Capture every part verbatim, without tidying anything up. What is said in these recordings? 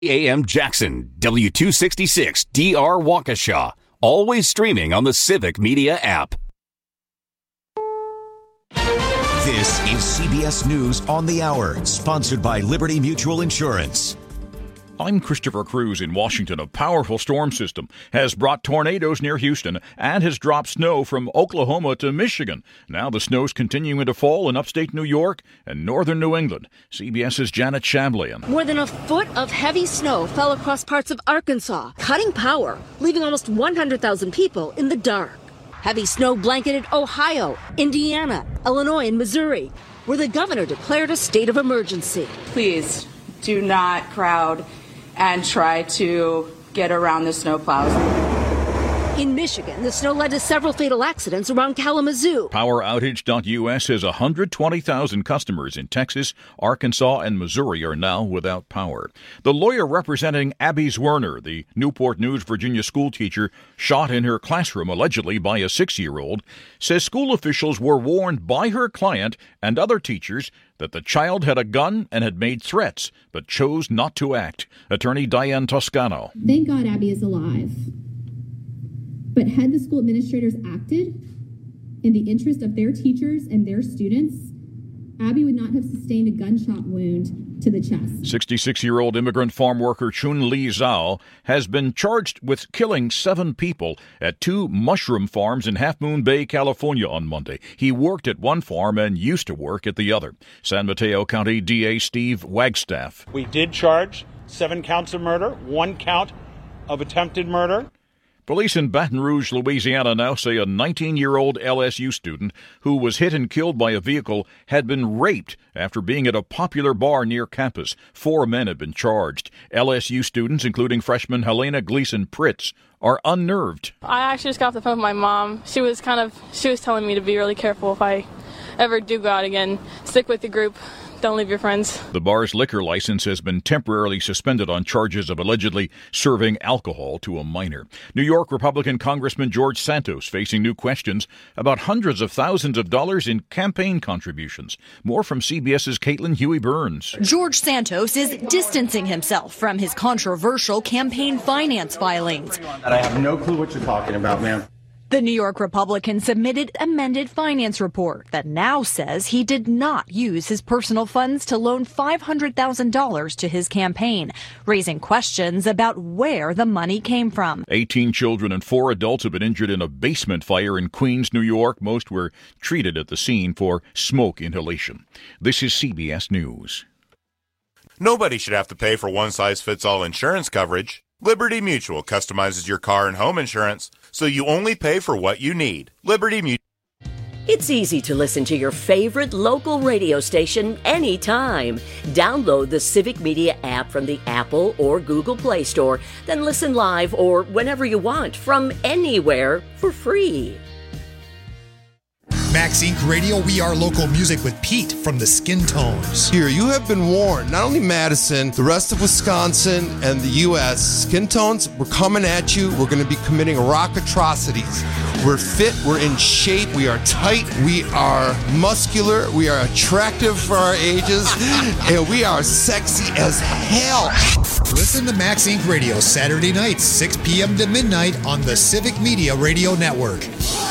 A M Jackson, W two sixty-six D R Waukesha. Always streaming on the Civic Media app. This is C B S News on the Hour, sponsored by Liberty Mutual Insurance. I'm Christopher Cruz in Washington. A powerful storm system has brought tornadoes near Houston and has dropped snow from Oklahoma to Michigan. Now the snow's continuing to fall in upstate New York and northern New England. CBS's Janet Shamblian. More than a foot of heavy snow fell across parts of Arkansas, cutting power, leaving almost one hundred thousand people in the dark. Heavy snow blanketed Ohio, Indiana, Illinois, and Missouri, where the governor declared a state of emergency. Please do not crowd and try to get around the snowplows. In Michigan, the snow led to several fatal accidents around Kalamazoo. Power Outage dot U S says one hundred twenty thousand customers in Texas, Arkansas, and Missouri are now without power. The lawyer representing Abby Zwerner, the Newport News, Virginia schoolteacher shot in her classroom allegedly by a six-year-old, says school officials were warned by her client and other teachers that the child had a gun and had made threats, but chose not to act. Attorney Diane Toscano. Thank God Abby is alive. But had the school administrators acted in the interest of their teachers and their students, Abby would not have sustained a gunshot wound to the chest. sixty-six-year-old immigrant farm worker Chun Li Zhao has been charged with killing seven people at two mushroom farms in Half Moon Bay, California on Monday. He worked at one farm and used to work at the other. San Mateo County D A Steve Wagstaff. We did charge seven counts of murder, one count of attempted murder. Police in Baton Rouge, Louisiana now say a nineteen-year-old L S U student who was hit and killed by a vehicle had been raped after being at a popular bar near campus. Four men have been charged. L S U students, including freshman Helena Gleason Pritz, are unnerved. I actually just got off the phone with my mom. She was kind of, she was telling me to be really careful if I ever do go out again. Stick with the group. Don't leave your friends. The bar's liquor license has been temporarily suspended on charges of allegedly serving alcohol to a minor. New York Republican Congressman George Santos facing new questions about hundreds of thousands of dollars in campaign contributions. More from CBS's Caitlin Huey-Burns. George Santos is distancing himself from his controversial campaign finance filings. I have no clue what you're talking about, ma'am. The New York Republican submitted amended finance report that now says he did not use his personal funds to loan five hundred thousand dollars to his campaign, raising questions about where the money came from. eighteen children and four adults have been injured in a basement fire in Queens, New York. Most were treated at the scene for smoke inhalation. This is C B S News. Nobody should have to pay for one-size-fits-all insurance coverage. Liberty Mutual customizes your car and home insurance, so you only pay for what you need. Liberty Mutual. It's easy to listen to your favorite local radio station anytime. Download the Civic Media app from the Apple or Google Play Store, then listen live or whenever you want from anywhere for free. Max Incorporated. Radio, we are local music with Pete from the Skin Tones. Here, you have been warned. Not only Madison, the rest of Wisconsin and the U S Skin Tones, we're coming at you. We're going to be committing rock atrocities. We're fit. We're in shape. We are tight. We are muscular. We are attractive for our ages. And we are sexy as hell. Listen to Max Incorporated. Radio Saturday nights, six p.m. to midnight on the Civic Media Radio Network.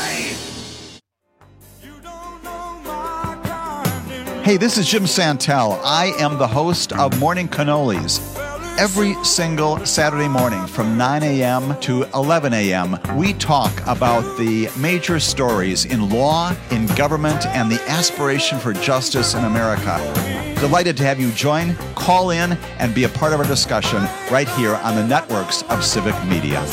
Hey, this is Jim Santel. I am the host of Morning Cannolis. Every single Saturday morning from nine a.m. to eleven a.m., we talk about the major stories in law, in government, and the aspiration for justice in America. Delighted to have you join, call in, and be a part of our discussion right here on the networks of Civic Media.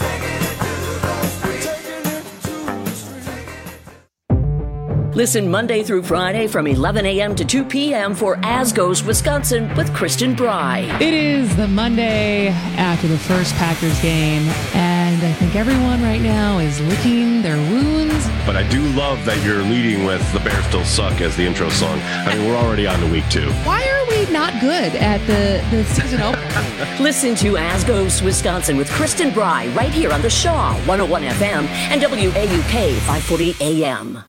Listen Monday through Friday from eleven a.m. to two p.m. for As Goes Wisconsin with Kristen Bry. It is the Monday after the first Packers game, and I think everyone right now is licking their wounds. But I do love that you're leading with The Bears Still Suck as the intro song. I mean, we're already on to week two. Why are we not good at the, the season opener? Listen to As Goes Wisconsin with Kristen Bry right here on the Shaw one oh one F M and W A U K five forty A M.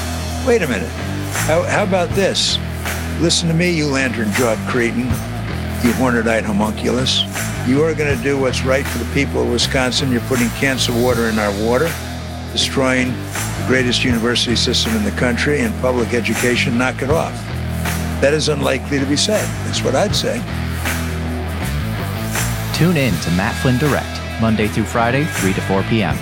Wait a minute. How, how about this? Listen to me, you lantern-jawed cretin. you horned-eyed homunculus. You are going to do what's right for the people of Wisconsin. You're putting cancer water in our water, destroying the greatest university system in the country, and public education. Knock it off. That is unlikely to be said. That's what I'd say. Tune in to Matt Flynn Direct, Monday through Friday, three to four p.m.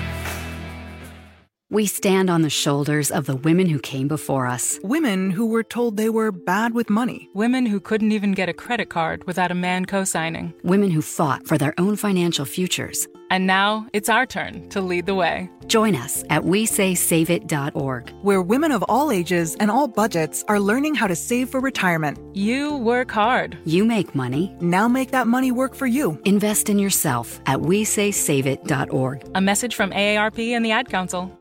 We stand on the shoulders of the women who came before us. Women who were told they were bad with money. Women who couldn't even get a credit card without a man co-signing. Women who fought for their own financial futures. And now it's our turn to lead the way. Join us at we say save it dot org, where women of all ages and all budgets are learning how to save for retirement. You work hard. You make money. Now make that money work for you. Invest in yourself at we say save it dot org. A message from A A R P and the Ad Council.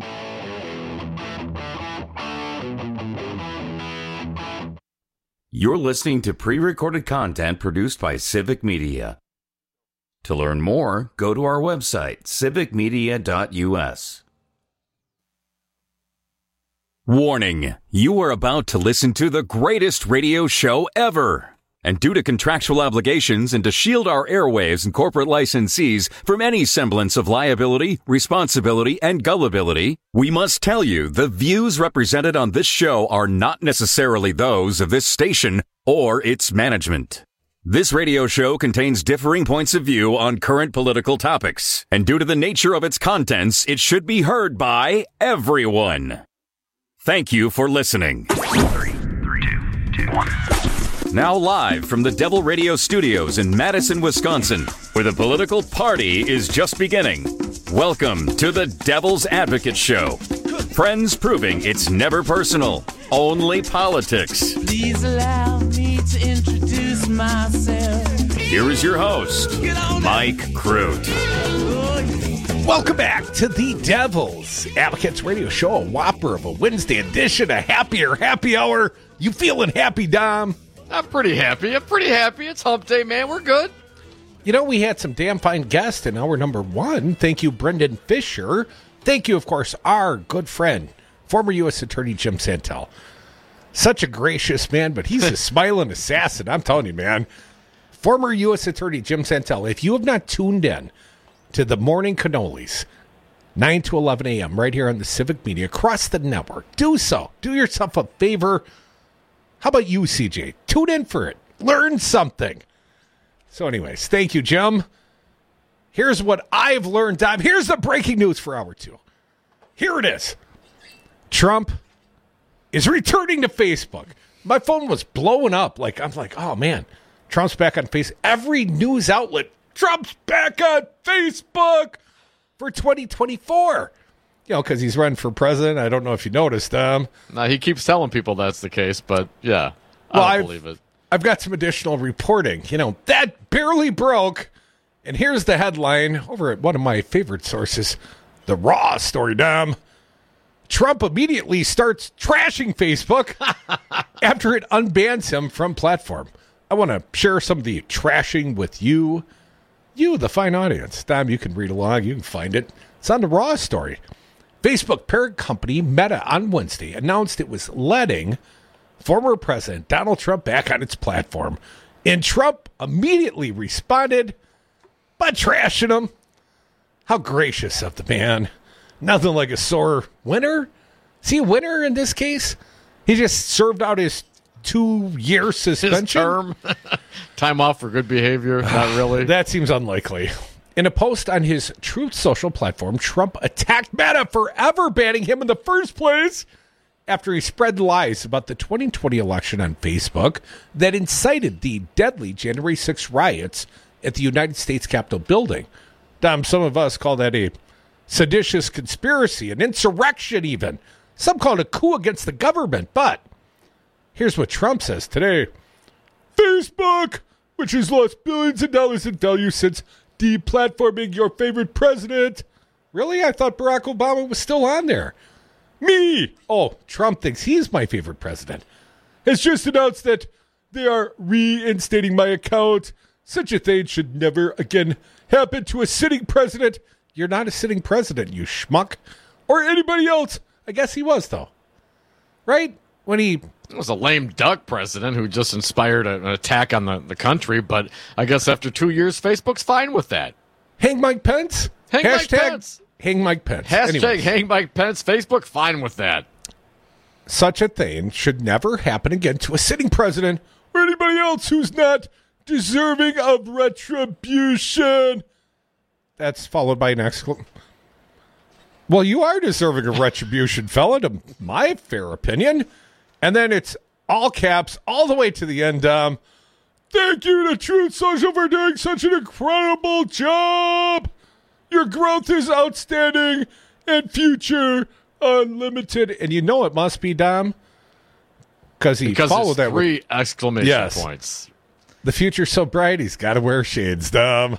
You're listening to pre-recorded content produced by Civic Media. To learn more, go to our website, civic media dot u s. Warning, you are about to listen to the greatest radio show ever. And due to contractual obligations and to shield our airwaves and corporate licensees from any semblance of liability, responsibility, and gullibility, we must tell you the views represented on this show are not necessarily those of this station or its management. This radio show contains differing points of view on current political topics, and due to the nature of its contents, it should be heard by everyone. Thank you for listening. Three, three, two, two, one. Now live from the Devil Radio Studios in Madison, Wisconsin, where the political party is just beginning. Welcome to the Devil's Advocate Show. Friends proving it's never personal, only politics. Please allow me to introduce myself. Here is your host, Mike Crute. Welcome back to the Devil's Advocates Radio Show, a whopper of a Wednesday edition, a happier happy hour. You feeling happy, Dom? I'm pretty happy. I'm pretty happy. It's hump day, man. We're good. You know, we had some damn fine guests in hour number one. Thank you, Brendan Fisher. Thank you, of course, our good friend, former U S Attorney Jim Santel. Such a gracious man, but he's a smiling assassin. I'm telling you, man. Former U S Attorney Jim Santel, if you have not tuned in to the Morning Cannolis, nine to eleven a.m., right here on the Civic Media, across the network, do so. Do yourself a favor. How about you, C J? Tune in for it. Learn something. So anyways, thank you, Jim. Here's what I've learned, Dom. Here's the breaking news for hour two. Here it is. Trump is returning to Facebook. My phone was blowing up. Like, I'm like, oh, man. Trump's back on Facebook. Every news outlet, Trump's back on Facebook for twenty twenty-four. You know, because he's running for president. I don't know if you noticed. Um, no, he keeps telling people that's the case, but yeah, I well, don't I've, believe it. I've got some additional reporting. You know, that barely broke. And here's the headline over at one of my favorite sources, the Raw story, Dom. Trump immediately starts trashing Facebook after it unbans him from platform. I want to share some of the trashing with you. You, the fine audience. Dom, you can read along. You can find it. It's on the Raw story. Facebook parent company Meta on Wednesday announced it was letting former President Donald Trump back on its platform. And Trump immediately responded by trashing him. How gracious of the man. Nothing like a sore winner. Is he a winner in this case? He just served out his two-year suspension. His term. Time off for good behavior. Not really. That seems unlikely. In a post on his Truth Social platform, Trump attacked Meta for ever banning him in the first place after he spread lies about the twenty twenty election on Facebook that incited the deadly January sixth riots at the United States Capitol building. Dom, some of us call that a seditious conspiracy, an insurrection even. Some call it a coup against the government. But here's what Trump says today. Facebook, which has lost billions of dollars in value since deplatforming your favorite president. Really? I thought Barack Obama was still on there. Me! Oh, Trump thinks he's my favorite president. Has just announced that they are reinstating my account. Such a thing should never again happen to a sitting president. You're not a sitting president, you schmuck. Or anybody else. I guess he was, though. Right? When he It was a lame duck president who just inspired an attack on the, the country, but I guess after two years, Facebook's fine with that. Hang Mike Pence? Hang Hashtag Mike Pence. Hang Mike Pence. Hashtag Anyways. hang Mike Pence. Facebook, fine with that. Such a thing should never happen again to a sitting president or anybody else who's not deserving of retribution. That's followed by an exclamation. Well, you are deserving of retribution, fella, to my fair opinion. And then it's all caps all the way to the end. Um, Thank you to Truth Social for doing such an incredible job. Your growth is outstanding and future unlimited. And you know it must be, Dom, because he because followed that three with exclamation yes. points. The future's so bright, he's got to wear shades, Dom.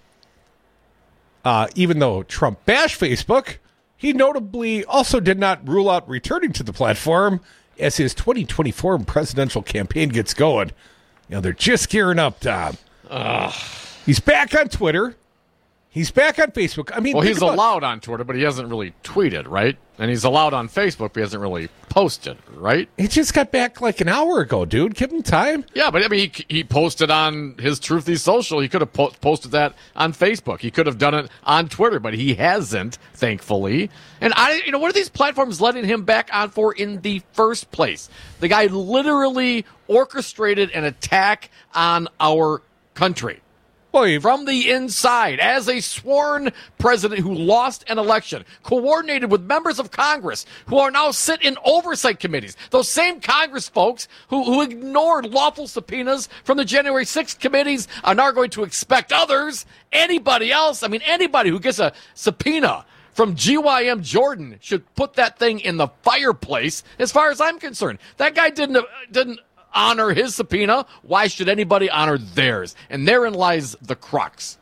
Uh, even though Trump bashed Facebook, he notably also did not rule out returning to the platform as his twenty twenty-four presidential campaign gets going. You know, they're just gearing up, Dom. Ugh. He's back on Twitter. He's back on Facebook. I mean, well, he's about- allowed on Twitter, but he hasn't really tweeted, right? And he's allowed on Facebook, but he hasn't really posted, right? He just got back like an hour ago, dude. Give him time. Yeah, but I mean, he, he posted on his Truthy Social. He could have po- posted that on Facebook. He could have done it on Twitter, but he hasn't, thankfully. And I, you know, what are these platforms letting him back on for in the first place? The guy literally orchestrated an attack on our country. Well, from the inside, as a sworn president who lost an election, coordinated with members of Congress who are now sit in oversight committees. Those same Congress folks who, who ignored lawful subpoenas from the January sixth committees are now going to expect others, anybody else, I mean, anybody who gets a subpoena from G Y M Jordan should put that thing in the fireplace as far as I'm concerned. That guy didn't uh, didn't honor his subpoena. Why should anybody honor theirs? And therein lies the crux.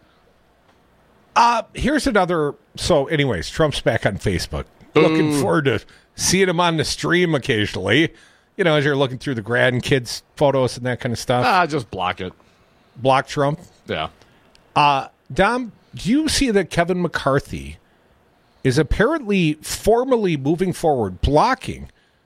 Uh, here's another. So, anyways, Trump's back on Facebook. Ooh. Looking forward to seeing him on the stream occasionally. You know, as you're looking through the grandkids' photos and that kind of stuff. Ah, just block it. Block Trump? Yeah. Uh, Dom, do you see that Kevin McCarthy is apparently formally moving forward, blocking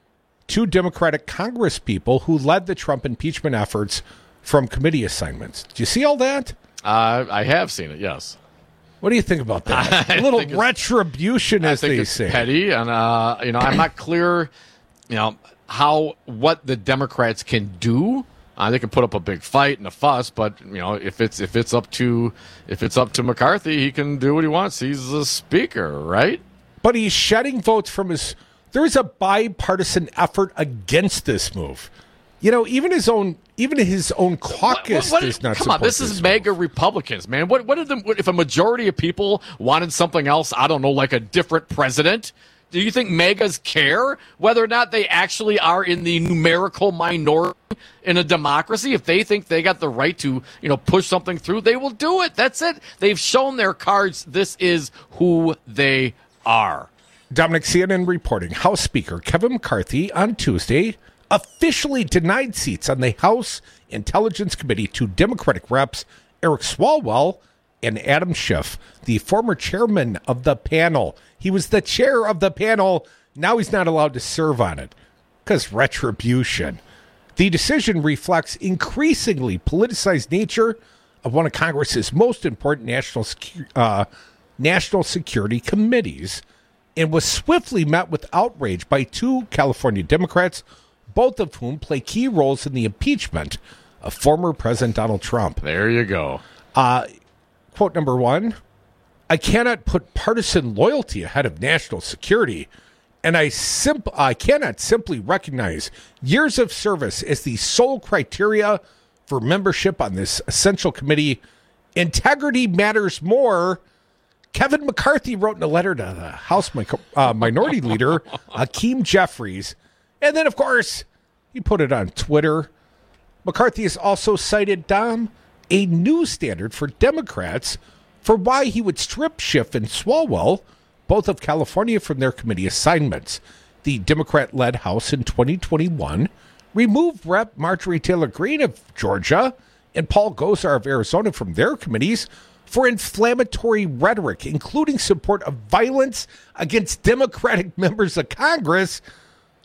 two Democratic Congress people who led the Trump impeachment efforts from committee assignments? Do you see all that? Uh, I have seen it, yes. What do you think about that? A little retribution, as I think they it's say. Petty, and uh, you know, I'm not clear, you know, how what the Democrats can do. Uh, they can put up a big fight and a fuss, but you know, if it's if it's up to if it's up to McCarthy, he can do what he wants. He's the speaker, right? But he's shedding votes from his. There's a bipartisan effort against this move. You know, even his own, even his own caucus What- what- does not come support on, this is MAGA Republicans, man. What what if the, what, if a majority of people wanted something else? I don't know, like a different president. Do you think MAGAs care whether or not they actually are in the numerical minority in a democracy? If they think they got the right to, you know, push something through, they will do it. That's it. They've shown their cards. This is who they are. Dominic, C N N reporting, House Speaker Kevin McCarthy on Tuesday officially denied seats on the House Intelligence Committee to Democratic reps Eric Swalwell and Adam Schiff, the former chairman of the panel. He was the chair of the panel. Now he's not allowed to serve on it because retribution. The decision reflects increasingly politicized nature of one of Congress's most important national secu- uh, national security committees, and was swiftly met with outrage by two California Democrats, both of whom play key roles in the impeachment of former President Donald Trump. There you go. Uh, quote number one, I cannot put partisan loyalty ahead of national security, and I, simp- I cannot simply recognize years of service as the sole criteria for membership on this essential committee. Integrity matters more. Kevin McCarthy wrote in a letter to the House mi- uh, Minority Leader, Hakeem Jeffries. And then, of course, he put it on Twitter. McCarthy has also cited, Dom, a new standard for Democrats for why he would strip Schiff and Swalwell, both of California, from their committee assignments. The Democrat-led House in twenty twenty-one removed Representative Marjorie Taylor Greene of Georgia and Paul Gosar of Arizona from their committees for inflammatory rhetoric, including support of violence against Democratic members of Congress.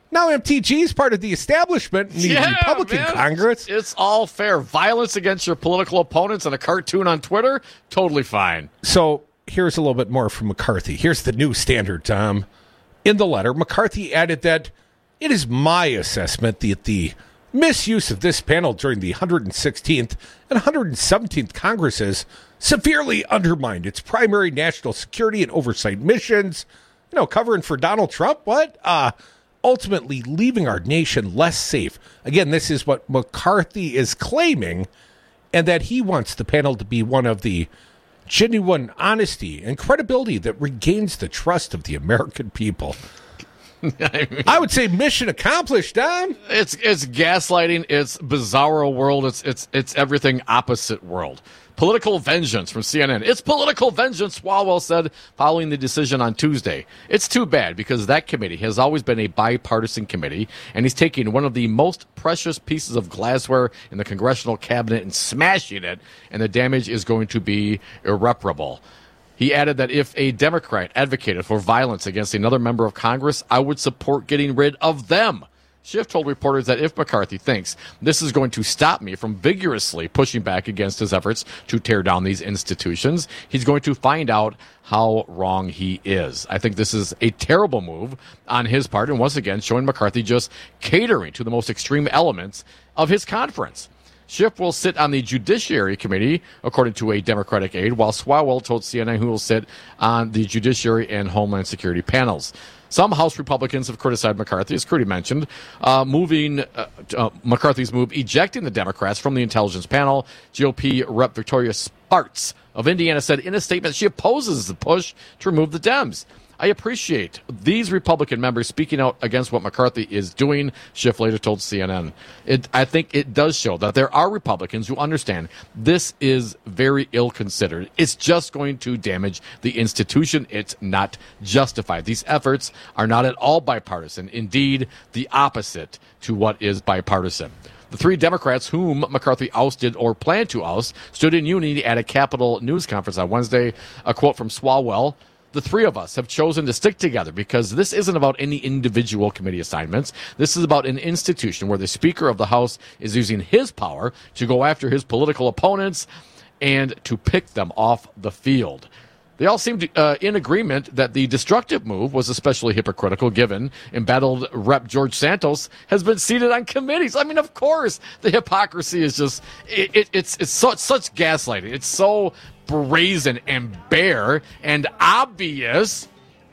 Now M T G is part of the establishment in the Yeah, Republican man. Congress. It's all fair. Violence against your political opponents and a cartoon on Twitter, totally fine. So here's a little bit more from McCarthy. Here's the new standard, Tom. In the letter, McCarthy added that it is my assessment that the misuse of this panel during the one hundred sixteenth and one hundred seventeenth Congresses severely undermined its primary national security and oversight missions. You know, covering for Donald Trump, what? Uh, ultimately leaving our nation less safe. Again, this is what McCarthy is claiming, and that he wants the panel to be one of the genuine honesty and credibility that regains the trust of the American people. I, mean, I would say mission accomplished, Don. It's it's gaslighting. It's bizarro world. It's it's it's everything opposite world. Political vengeance from C N N. It's political vengeance, Swalwell said following the decision on Tuesday. It's too bad because that committee has always been a bipartisan committee, and he's taking one of the most precious pieces of glassware in the congressional cabinet and smashing it, and the damage is going to be irreparable. He added that if a Democrat advocated for violence against another member of Congress, I would support getting rid of them. Schiff told reporters that if McCarthy thinks this is going to stop me from vigorously pushing back against his efforts to tear down these institutions, he's going to find out how wrong he is. I think this is a terrible move on his part, and once again, showing McCarthy just catering to the most extreme elements of his conference. Schiff will sit on the Judiciary Committee, according to a Democratic aide, while Swalwell told C N N he will sit on the Judiciary and Homeland Security panels. Some House Republicans have criticized McCarthy, as Crudy mentioned, uh, moving uh, uh, McCarthy's move, ejecting the Democrats from the intelligence panel. G O P Rep Victoria Spartz of Indiana said in a statement she opposes the push to remove the Dems. I appreciate these Republican members speaking out against what McCarthy is doing, Schiff later told C N N. It, I think it does show that there are Republicans who understand this is very ill-considered. It's just going to damage the institution. It's not justified. These efforts are not at all bipartisan. Indeed, the opposite to what is bipartisan. The three Democrats whom McCarthy ousted or planned to oust stood in unity at a Capitol News conference on Wednesday. A quote from Swalwell: the three of us have chosen to stick together because this isn't about any individual committee assignments. This is about an institution where the Speaker of the House is using his power to go after his political opponents and to pick them off the field. They all seemed uh, in agreement that the destructive move was especially hypocritical, given embattled Rep George Santos has been seated on committees. I mean, of course, the hypocrisy is just, it, it, it's, it's so, such gaslighting. It's so brazen and bare and obvious.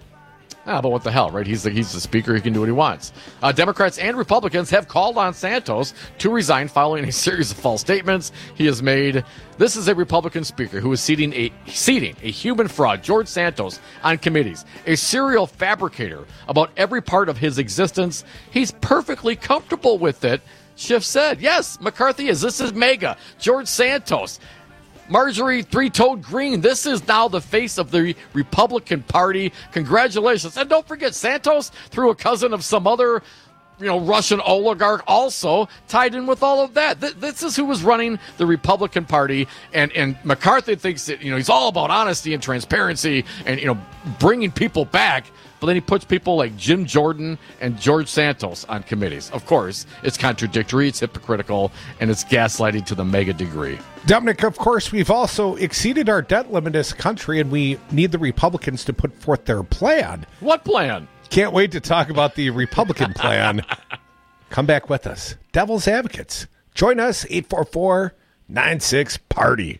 Ah, but what the hell, right? He's the, he's the speaker. He can do what he wants. Uh, Democrats and Republicans have called on Santos to resign following a series of false statements he has made. This is a Republican speaker who is seating a, seating a human fraud, George Santos, on committees, a serial fabricator about every part of his existence. He's perfectly comfortable with it, Schiff said. Yes, McCarthy is. This is mega. George Santos. Marjorie Three-Toed Green, this is now the face of the Republican Party. Congratulations. And don't forget, Santos, through a cousin of some other, you know, Russian oligarch, also tied in with all of that. Th- this is who was running the Republican Party, and, and McCarthy thinks that, you know, he's all about honesty and transparency and, you know, bringing people back. But then he puts people like Jim Jordan and George Santos on committees. Of course, it's contradictory, it's hypocritical, and it's gaslighting to the mega degree. Dominic, of course, we've also exceeded our debt limit as a country, and we need the Republicans to put forth their plan. What plan? Can't wait to talk about the Republican plan. Come back with us. Devil's Advocates. Join us, eight four four, nine six, party.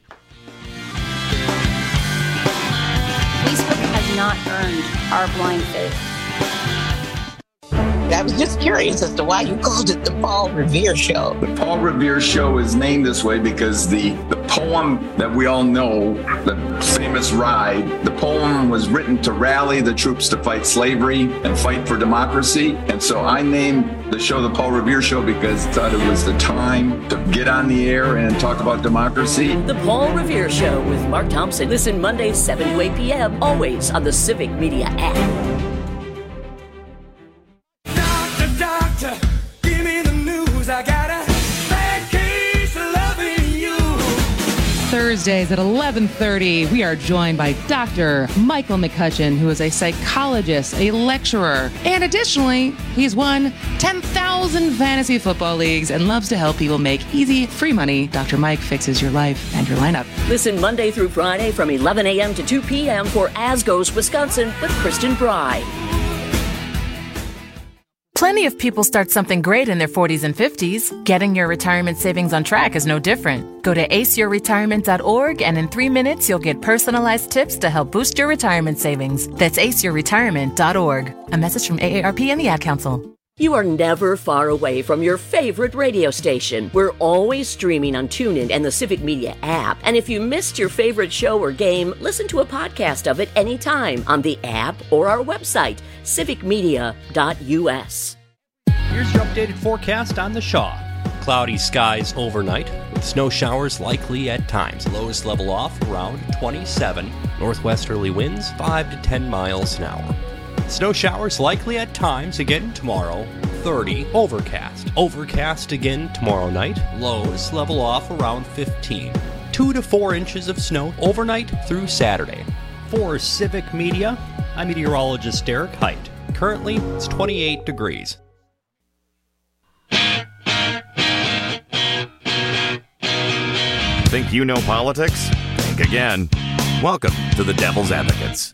Facebook has not earned our blind faith. I was just curious as to why you called it the Paul Revere Show. The Paul Revere Show is named this way because the, the poem that we all know, the famous Ride, the poem was written to rally the troops to fight slavery and fight for democracy. And so I named the show the Paul Revere Show because I thought it was the time to get on the air and talk about democracy. The Paul Revere Show with Mark Thompson. Listen Mondays, seven to eight p.m., always on the Civic Media app. Give me the news. I got a bad case of loving you. Thursdays at eleven thirty, we are joined by Doctor Michael McCutcheon, who is a psychologist, a lecturer, and additionally, he's won ten thousand fantasy football leagues and loves to help people make easy, free money. Doctor Mike fixes your life and your lineup. Listen Monday through Friday from eleven a.m. to two p.m. for As Goes Wisconsin with Kristen Bry. Plenty of people start something great in their forties and fifties. Getting your retirement savings on track is no different. Go to ace your retirement dot org and in three minutes you'll get personalized tips to help boost your retirement savings. That's ace your retirement dot org. A message from A A R P and the Ad Council. You are never far away from your favorite radio station. We're always streaming on TuneIn and the Civic Media app. And if you missed your favorite show or game, listen to a podcast of it anytime on the app or our website, civic media dot u s. Here's your updated forecast on the Shaw. Cloudy skies overnight, with snow showers likely at times. Lows level off around twenty-seven. Northwesterly winds five to ten miles an hour. Snow showers likely at times again tomorrow, thirty. Overcast. Overcast again tomorrow night. Lows level off around fifteen. Two to four inches of snow overnight through Saturday. For Civic Media, I'm meteorologist Derek Height. Currently, it's twenty-eight degrees. Think you know politics? Think again. Welcome to the Devil's Advocates.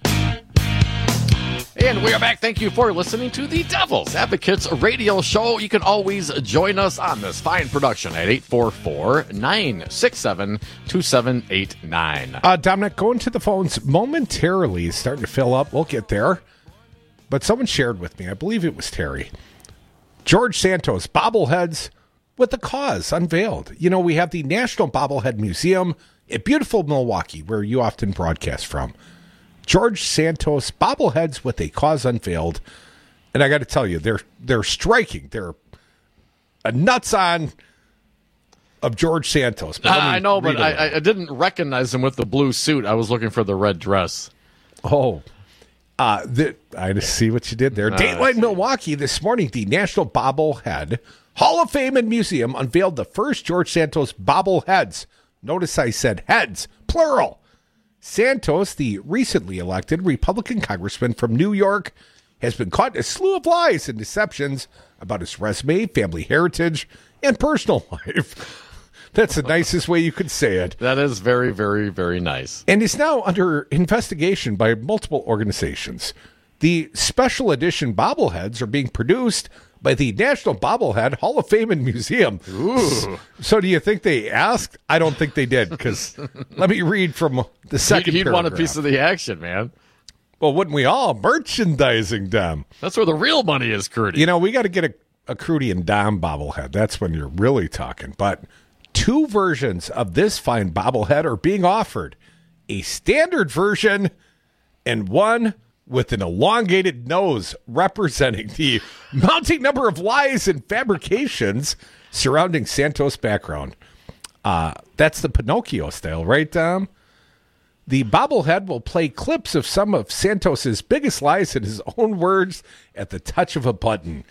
And we are back. Thank you for listening to the Devil's Advocates radio show. You can always join us on this fine production at eight four four, nine six seven, two seven eight nine. Uh, Dominic, going to the phones momentarily. It's starting to fill up. We'll get there. But someone shared with me, I believe it was Terry, George Santos bobbleheads with the cause unveiled. You know, we have the National Bobblehead Museum in beautiful Milwaukee, where you often broadcast from. George Santos bobbleheads with a cause unveiled, and I got to tell you, they're they're striking. They're a nuts on of George Santos. Uh, I know, but I, I didn't recognize him with the blue suit. I was looking for the red dress. Oh, uh, the, I just see what you did there. Uh, Dateline Milwaukee this morning. The National Bobblehead Hall of Fame and Museum unveiled the first George Santos bobbleheads. Notice I said heads, plural. Santos, the recently elected Republican congressman from New York, has been caught in a slew of lies and deceptions about his resume, family heritage, and personal life. That's the nicest way you could say it. That is very, very, very nice. And is now under investigation by multiple organizations. The special edition bobbleheads are being produced by the National Bobblehead Hall of Fame and Museum. Ooh. So do you think they asked? I don't think they did, because let me read from the second He'd, he'd paragraph. want a piece of the action, man. Well, wouldn't we all? Merchandising them. That's where the real money is, Crudy. You know, we got to get a, a Crudy and Dom bobblehead. That's when you're really talking. But two versions of this fine bobblehead are being offered. A standard version and one with an elongated nose representing the mounting number of lies and fabrications surrounding Santos' background. Uh, that's the Pinocchio style, right, Dom? The bobblehead will play clips of some of Santos' biggest lies in his own words at the touch of a button.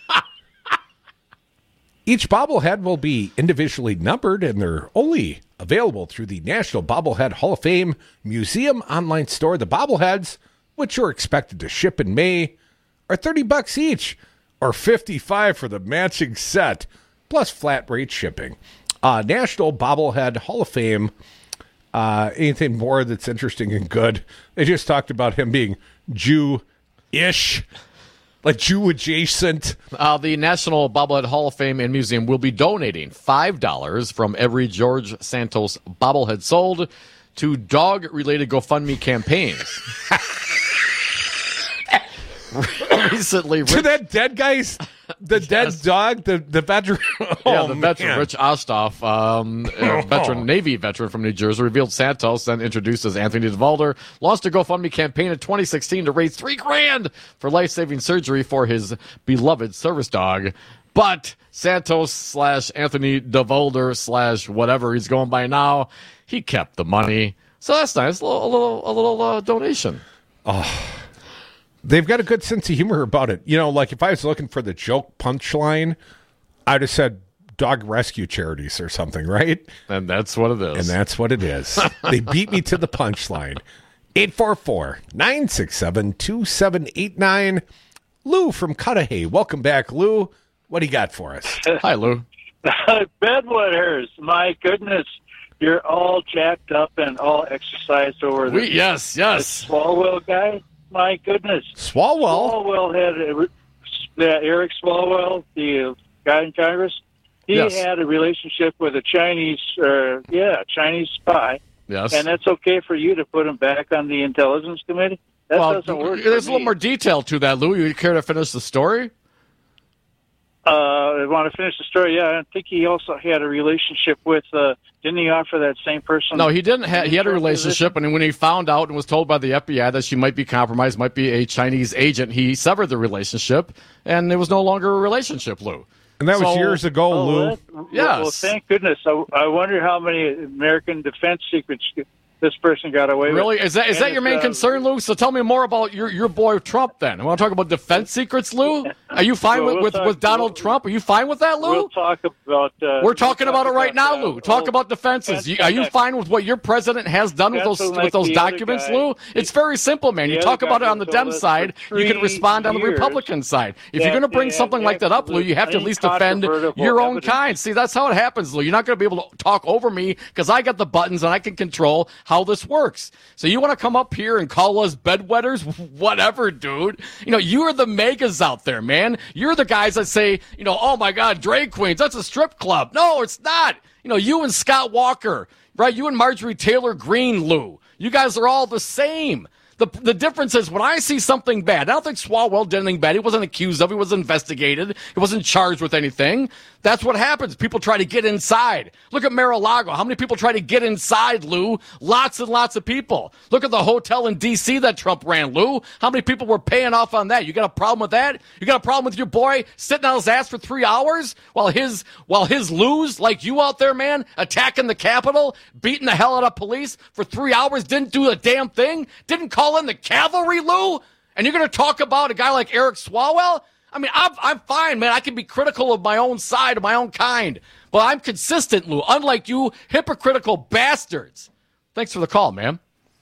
Each bobblehead will be individually numbered, and they're only available through the National Bobblehead Hall of Fame Museum online store. The bobbleheads, which are expected to ship in May, are thirty bucks each, or fifty-five for the matching set, plus flat rate shipping. Uh, National Bobblehead Hall of Fame. Uh, anything more that's interesting and good? They just talked about him being Jew-ish, like Jew-adjacent. Uh, the National Bobblehead Hall of Fame and Museum will be donating five dollars from every George Santos bobblehead sold to dog-related GoFundMe campaigns. Recently, to Rich, that dead guy's, the yes. dead dog, the the veteran. Oh, yeah, the veteran man. Rich Ostoff, um, a veteran Navy veteran from New Jersey, revealed Santos, then introduced as Anthony DeVolder, launched a GoFundMe campaign in twenty sixteen to raise three grand for life-saving surgery for his beloved service dog. But Santos slash Anthony DeVolder slash whatever he's going by now, he kept the money. So that's nice. A little, a little, a little uh, donation. Oh. They've got a good sense of humor about it. You know, like if I was looking for the joke punchline, I'd have said dog rescue charities or something, right? And that's what it is. And that's what it is. They beat me to the punchline. eight four four, nine six seven, two seven eight nine. Lou from Cudahy. Welcome back, Lou. What do you got for us? Hi, Lou. Bedwetters, my goodness. You're all jacked up and all exercised over we, the Yes, yes. the Swalwell guy. My goodness. Swalwell? Swalwell had a, yeah, Eric Swalwell, the guy in Congress. He Yes. had a relationship with a Chinese, uh, yeah, Chinese spy. Yes. And that's okay for you to put him back on the Intelligence Committee? That well, doesn't work. There's for a little me. more detail to that, Lou. You care to finish the story? Uh, I want to finish the story. Yeah, I think he also had a relationship with. Uh, didn't he offer that same person? No, he didn't. Ha- he had a relationship, and when he found out and was told by the F B I that she might be compromised, might be a Chinese agent, he severed the relationship, and it was no longer a relationship, Lou. And that was So- years ago, Oh, Lou. that- Yes. Well, thank goodness. I, I wonder how many American defense secrets this person got away with. Really? Is that is And that your main it's, uh, concern, Lou? So tell me more about your, your boy Trump then. I want to talk about defense secrets, Lou. Are you fine Well, with, we'll with, talk- with Donald we'll- Trump? Are you fine with that, Lou? We'll talk about. Uh, We're talking we'll about talk it right now, that. Lou. Talk Oh, about defenses. You, are you fine with what your president has done with That's those like with those the other documents, guy. Lou? It's very simple, man. The You other talk guy about it on the who told Dem us side. for You can three respond on the years Republican side. If you're that going to bring they something had like that up, Lou, you have to at least defend incontrovertible your own evidence. kind. See, that's how it happens, Lou. You're not going to be able to talk over me because I got the buttons and I can control how this works. So you want to come up here and call us bedwetters? Whatever, dude. You know, you are the megas out there, man. You're the guys that say, you know, oh my God, drag queens, that's a strip club. No, it's not. You know, you and Scott Walker, right? You and Marjorie Taylor Greene, Lou. You guys are all the same. The, the difference is when I see something bad, I don't think Swalwell did anything bad. He wasn't accused of, he wasn't investigated, he wasn't charged with anything. That's what happens. People try to get inside. Look at Mar-a-Lago. How many people try to get inside, Lou? Lots and lots of people. Look at the hotel in D C that Trump ran, Lou. How many people were paying off on that? You got a problem with that? You got a problem with your boy sitting on his ass for three hours while his while his Lou's like you out there, man, attacking the Capitol, beating the hell out of police for three hours, didn't do a damn thing, didn't call in the cavalry, Lou? And you're going to talk about a guy like Eric Swalwell? I mean, I'm, I'm fine, man. I can be critical of my own side, of my own kind. But I'm consistent, Lou, unlike you hypocritical bastards. Thanks for the call, man.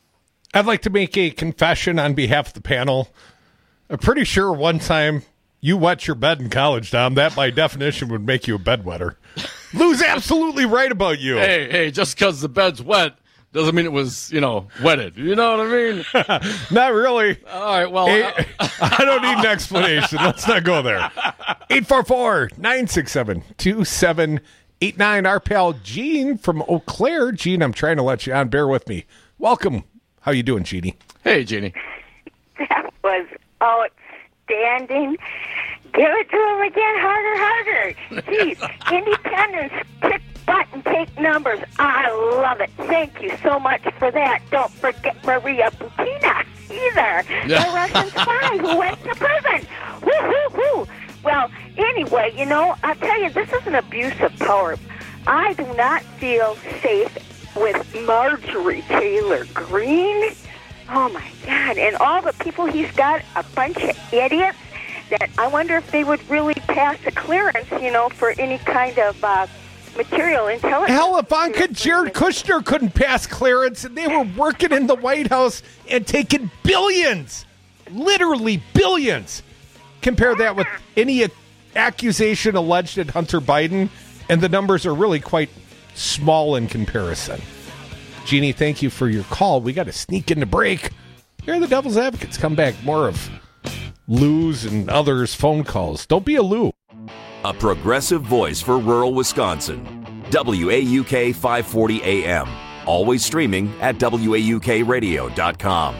I'd like to make a confession on behalf of the panel. I'm pretty sure one time you wet your bed in college, Dom. That, by definition, would make you a bedwetter. Lou's absolutely right about you. Hey, hey, just because the bed's wet doesn't mean it was, you know, wetted. You know what I mean? Not really. All right, well. Hey, I, I don't need an explanation. Let's not go there. eight four four, nine six seven, two seven eight nine. Our pal Gene from Eau Claire. Gene, I'm trying to let you on. Bear with me. Welcome. How you doing, Jeannie? Hey, Jeannie. That was outstanding. Give it to him again, harder, harder. Jeez, independence, kick butt and take numbers. I love it. Thank you so much for that. Don't forget Maria Butina either. Yeah. The Russian spy who went to prison. Woo, woo, woo. Well, anyway, you know, I'll tell you, this is an abuse of power. I do not feel safe with Marjorie Taylor Greene. Oh, my God. And all the people he's got, a bunch of idiots that I wonder if they would really pass a clearance, you know, for any kind of uh, material intelligence. Hell, Ivanka Jared Kushner couldn't pass clearance, and they were working in the White House and taking billions, literally billions. Compare that with any accusation alleged at Hunter Biden, and the numbers are really quite small in comparison. Jeannie, thank you for your call. We got to sneak in the break. Here are the Devil's Advocates. Come back. More of Lou's and others' phone calls. Don't be a Lou. A progressive voice for rural Wisconsin. W A U K five forty A M. Always streaming at W A U K radio dot com.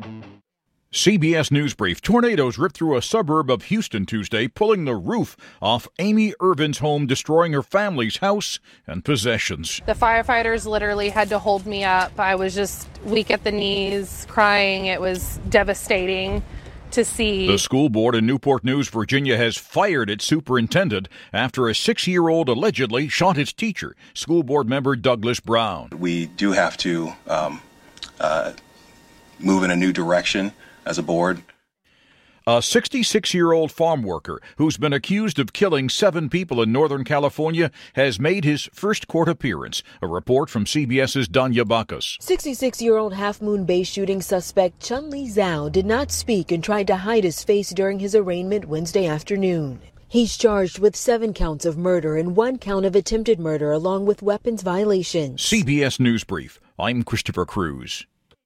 C B S News Brief. Tornadoes ripped through a suburb of Houston Tuesday, pulling the roof off Amy Irvin's home, destroying her family's house and possessions. The firefighters literally had to hold me up. I was just weak at the knees, crying. It was devastating to see. The school board in Newport News, Virginia, has fired its superintendent after a six-year-old allegedly shot its teacher. School board member Douglas Brown. We do have to um, uh, move in a new direction as a board. A sixty-six-year-old farm worker who's been accused of killing seven people in Northern California has made his first court appearance. A report from CBS's Danya Bacchus. sixty-six-year-old Half Moon Bay shooting suspect Chun Li Zhao did not speak and tried to hide his face during his arraignment Wednesday afternoon. He's charged with seven counts of murder and one count of attempted murder along with weapons violations. C B S News Brief. I'm Christopher Cruz.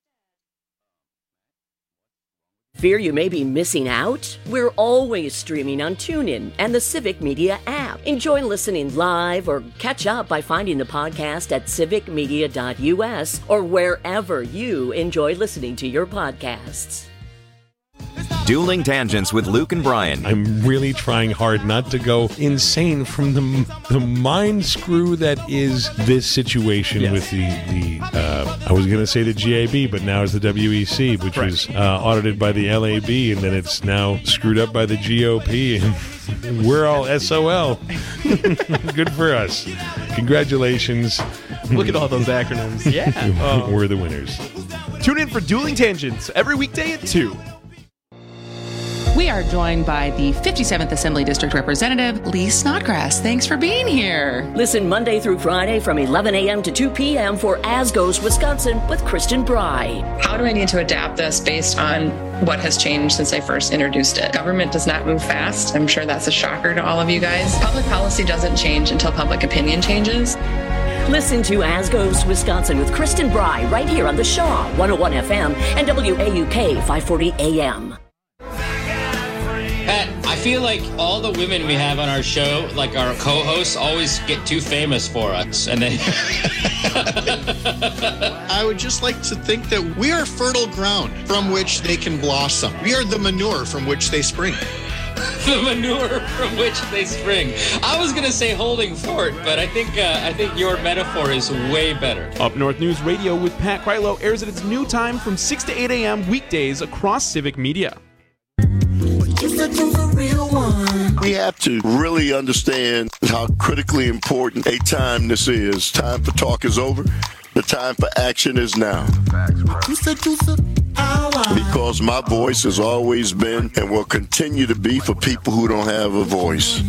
Fear you may be missing out? We're always streaming on TuneIn and the Civic Media app. Enjoy listening live or catch up by finding the podcast at civic media dot u s or wherever you enjoy listening to your podcasts. Dueling Tangents with Luke and Brian. I'm really trying hard not to go insane from the the mind screw that is this situation yes. with the, the uh, I was going to say the G A B, but now it's the W E C, which right. was uh, audited by the L A B, and then it's now screwed up by the G O P, and we're all S O L. Good for us. Congratulations. Look at all those acronyms. Yeah. Oh. We're the winners. Tune in for Dueling Tangents every weekday at two. We are joined by the fifty-seventh Assembly District Representative, Lee Snodgrass. Thanks for being here. Listen Monday through Friday from eleven a.m. to two p.m. for As Goes Wisconsin with Kristen Bry. How do I need to adapt this based on what has changed since I first introduced it? Government does not move fast. I'm sure that's a shocker to all of you guys. Public policy doesn't change until public opinion changes. Listen to As Goes Wisconsin with Kristen Bry right here on the Shaw one oh one F M and W A U K five forty A M. Pat, I feel like all the women we have on our show, like our co-hosts, always get too famous for us. And then I would just like to think that we are fertile ground from which they can blossom. We are the manure from which they spring. The manure from which they spring. I was going to say holding fort, but I think uh, I think your metaphor is way better. Up North News Radio with Pat Krylo airs at its new time from six to eight a.m. weekdays across Civic Media. We have to really understand how critically important a time this is. Time for talk is over. The time for action is now. Because my voice has always been and will continue to be for people who don't have a voice.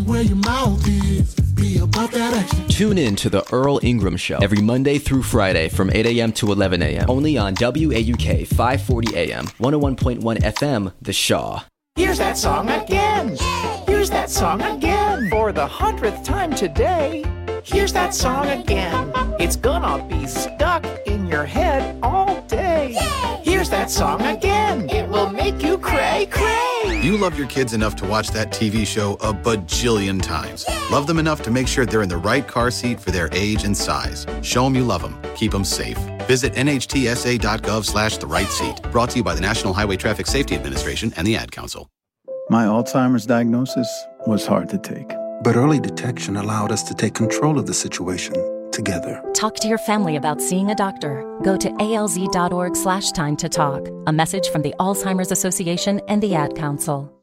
Tune in to the Earl Ingram Show every Monday through Friday from eight a.m. to eleven a.m. Only on W A U K five forty A M, one oh one point one F M, The Shaw. Here's that song again. Here's that song again. For the hundredth time today. Here's that song again. It's gonna be stuck in your head all day. Here's that song again. It will make you cray cray. You love your kids enough to watch that T V show a bajillion times. Love them enough to make sure they're in the right car seat for their age and size. Show them you love them. Keep them safe. Visit N H T S A dot gov slash the right seat. Brought to you by the National Highway Traffic Safety Administration and the Ad Council. My Alzheimer's diagnosis was hard to take. But early detection allowed us to take control of the situation together. Talk to your family about seeing a doctor. Go to A L Z dot org slash time to talk. A message from the Alzheimer's Association and the Ad Council.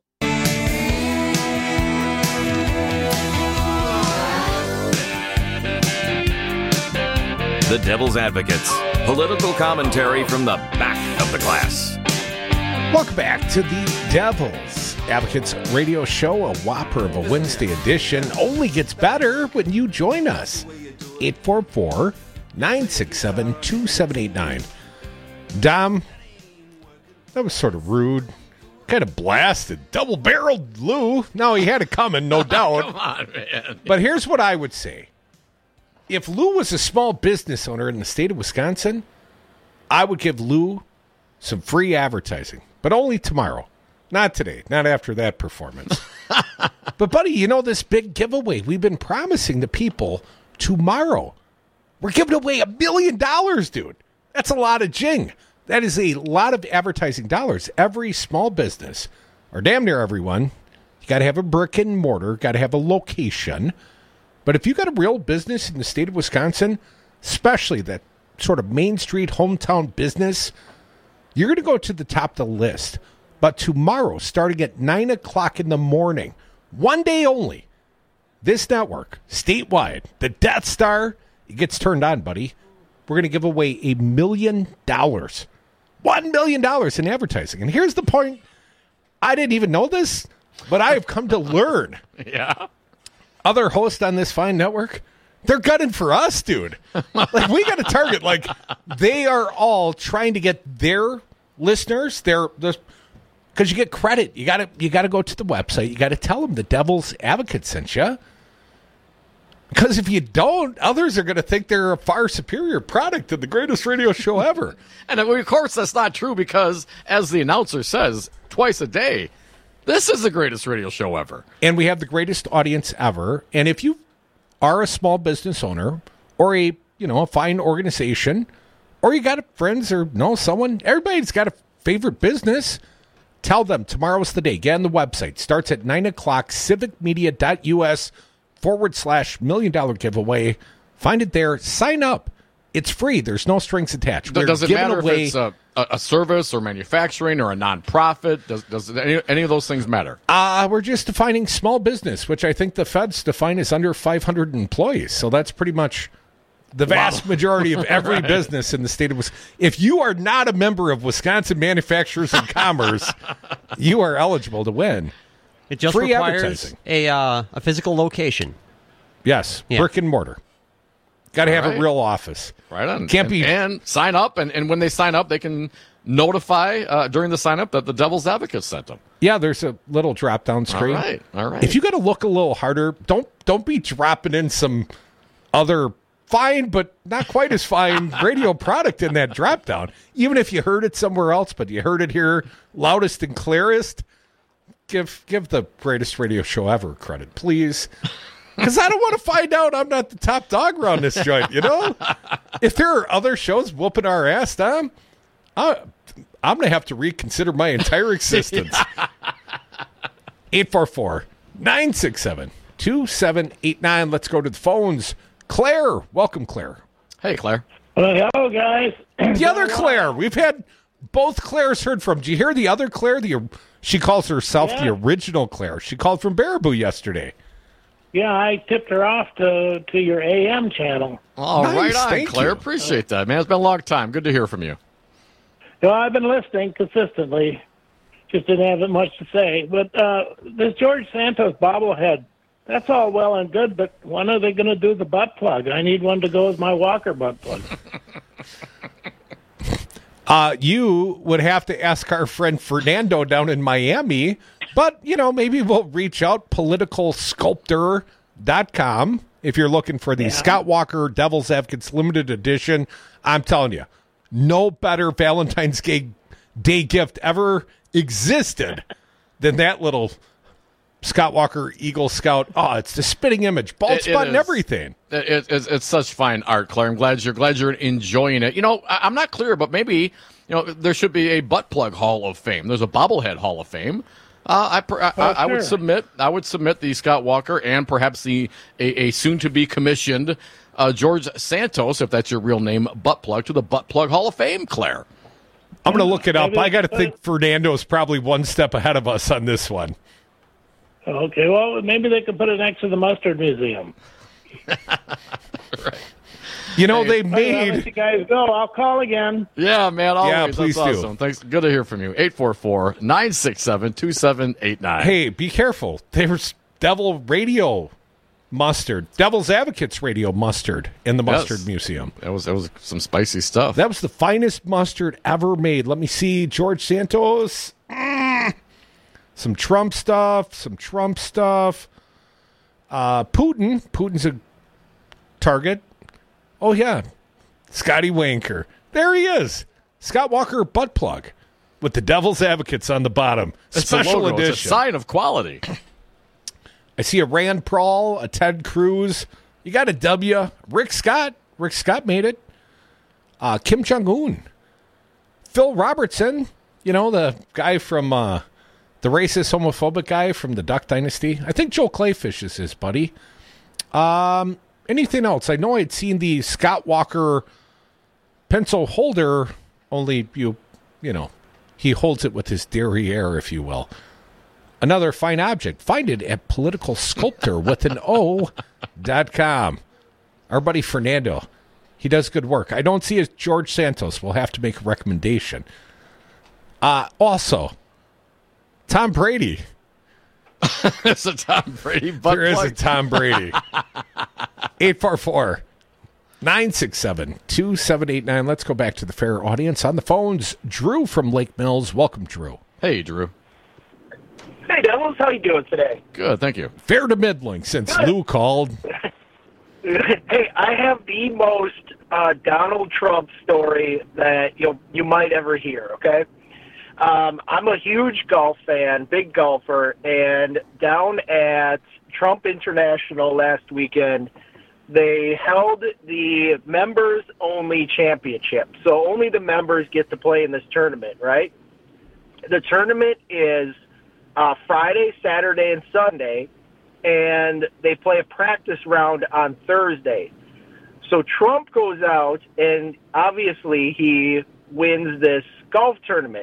The Devil's Advocates. Political commentary from the back of the class. Welcome back to the Devil's Advocates Radio Show, a whopper of a Wednesday edition. Only gets better when you join us. eight four four, nine six seven, two seven eight nine. Dom, that was sort of rude. Kind of blasted. Double-barreled Lou. No, he had it coming, no doubt. Come on, man. But here's what I would say. If Lou was a small business owner in the state of Wisconsin, I would give Lou some free advertising. But only tomorrow. Not today. Not after that performance. But, buddy, you know this big giveaway we've been promising the people tomorrow. We're giving away a million dollars, dude. That's a lot of jing. That is a lot of advertising dollars. Every small business, or damn near everyone, you got to have a brick and mortar, got to have a location. But if you got a real business in the state of Wisconsin, especially that sort of Main Street hometown business, you're going to go to the top of the list. But tomorrow, starting at nine o'clock in the morning, one day only, this network, statewide, the Death Star, it gets turned on, buddy. We're going to give away a million dollars. One million dollars in advertising. And here's the point I didn't even know this, but I have come to learn. Yeah. Other hosts on this fine network, they're gunning for us, dude. Like, we got a target. Like, they are all trying to get their listeners, their, because you get credit. You got to you got to go to the website. You got to tell them the Devil's Advocate sent you. Because if you don't, others are going to think they're a far superior product and the greatest radio show ever. And of course, that's not true because, as the announcer says twice a day, this is the greatest radio show ever. And we have the greatest audience ever. And if you are a small business owner or a, you know, a fine organization, or you got friends or know someone, everybody's got a favorite business, tell them tomorrow's the day. Get on the website. Starts at nine o'clock, civicmedia.us forward slash million dollar giveaway. Find it there. Sign up. It's free. There's no strings attached. We're does it giving matter away, if it's a, a service or manufacturing or a nonprofit? Does, does any, any of those things matter? Uh, we're just defining small business, which I think the feds define as under five hundred employees. So that's pretty much the vast wow. majority of every right. business in the state of Wisconsin. If you are not a member of Wisconsin Manufacturers and Commerce, you are eligible to win. It just Free requires a uh, a physical location. Yes, yeah. brick and mortar. Got to have right. a real office. Right on. Can't and, be and sign up, and, and when they sign up, they can notify uh, during the sign up that the Devil's Advocate sent them. Yeah, there's a little drop down screen. All right, all right. If you got to look a little harder, don't don't be dropping in some other fine but not quite as fine radio product in that drop down. Even if you heard it somewhere else, but you heard it here loudest and clearest. Give give the greatest radio show ever credit, please. Because I don't want to find out I'm not the top dog around this joint, you know? If there are other shows whooping our ass, Tom, I, I'm going to have to reconsider my entire existence. eight four four, nine six seven, two seven eight nine. Let's go to the phones. Claire. Welcome, Claire. Hey, Claire. Well, hello, guys. The other Claire. We've had both Claires heard from. Did you hear the other Claire? The She calls herself yeah. the original Claire. She called from Baraboo yesterday. Yeah, I tipped her off to, to your A M channel. Oh, nice, right on, Claire. You. Appreciate that, man. It's been a long time. Good to hear from you. Well, I've been listening consistently. Just didn't have much to say. But uh, this George Santos bobblehead, that's all well and good, but when are they going to do the butt plug? I need one to go with my Walker butt plug. uh, you would have to ask our friend Fernando down in Miami. But, you know, maybe we'll reach out, political sculptor dot com, if you're looking for the yeah. Scott Walker Devil's Advocates limited edition. I'm telling you, no better Valentine's Day, Day gift ever existed than that little Scott Walker Eagle Scout. Oh, it's the spitting image, bald spot and everything. It, it's, it's such fine art, Claire. I'm glad you're glad you're enjoying it. You know, I, I'm not clear, but maybe, you know, there should be a butt plug Hall of Fame. There's a bobblehead Hall of Fame. Uh, I, I, oh, I, I sure. would submit. I would submit the Scott Walker and perhaps the a, a soon-to-be commissioned uh, George Santos, if that's your real name, butt plug to the Butt Plug Hall of Fame, Claire. I'm going to look it up. I got to think Fernando's probably one step ahead of us on this one. Okay, well, maybe they could put it next to the Mustard Museum. Right. You know, they I'll made... let you guys go. I'll call again. Yeah, man. Always. Yeah, please That's do. awesome. Thanks. Good to hear from you. eight four four, nine six seven, two seven eight nine. Hey, be careful. There's Devil Radio mustard. Devil's Advocates Radio mustard in the Yes. Mustard Museum. That was that was some spicy stuff. That was the finest mustard ever made. Let me see. George Santos. Mm. Some Trump stuff. Some Trump stuff. Uh, Putin. Putin's a target. Oh, yeah. Scotty Wanker. There he is. Scott Walker butt plug with the Devil's Advocates on the bottom. It's Special a logo. edition. It's a sign of quality. I see a Rand Paul, a Ted Cruz. You got a W. Rick Scott. Rick Scott made it. Uh, Kim Jong-un. Phil Robertson. You know, the guy from uh, the racist, homophobic guy from the Duck Dynasty. I think Joel Clayfish is his buddy. Um... Anything else? I know I'd seen the Scott Walker pencil holder, only you, you know, he holds it with his derriere, if you will. Another fine object. Find it at political sculptor with an O dot com. Our buddy Fernando, he does good work. I don't see a George Santos. We'll have to make a recommendation. Uh, also, Tom Brady. It's a Tom Brady butt There is plug. a Tom Brady. eight four four, nine six seven, two seven eight nine. Let's go back to the fair audience. On the phones, Drew from Lake Mills. Welcome, Drew. Hey, Drew. Hey, Devils. How you doing today? Good, thank you. Fair to middling since Good. Lou called. Hey, I have the most uh, Donald Trump story that you you might ever hear, okay? Um, I'm a huge golf fan, big golfer, and down at Trump International last weekend, they held the members-only championship. So only the members get to play in this tournament, right? The tournament is uh, Friday, Saturday, and Sunday, and they play a practice round on Thursday. So Trump goes out, and obviously he wins this golf tournament.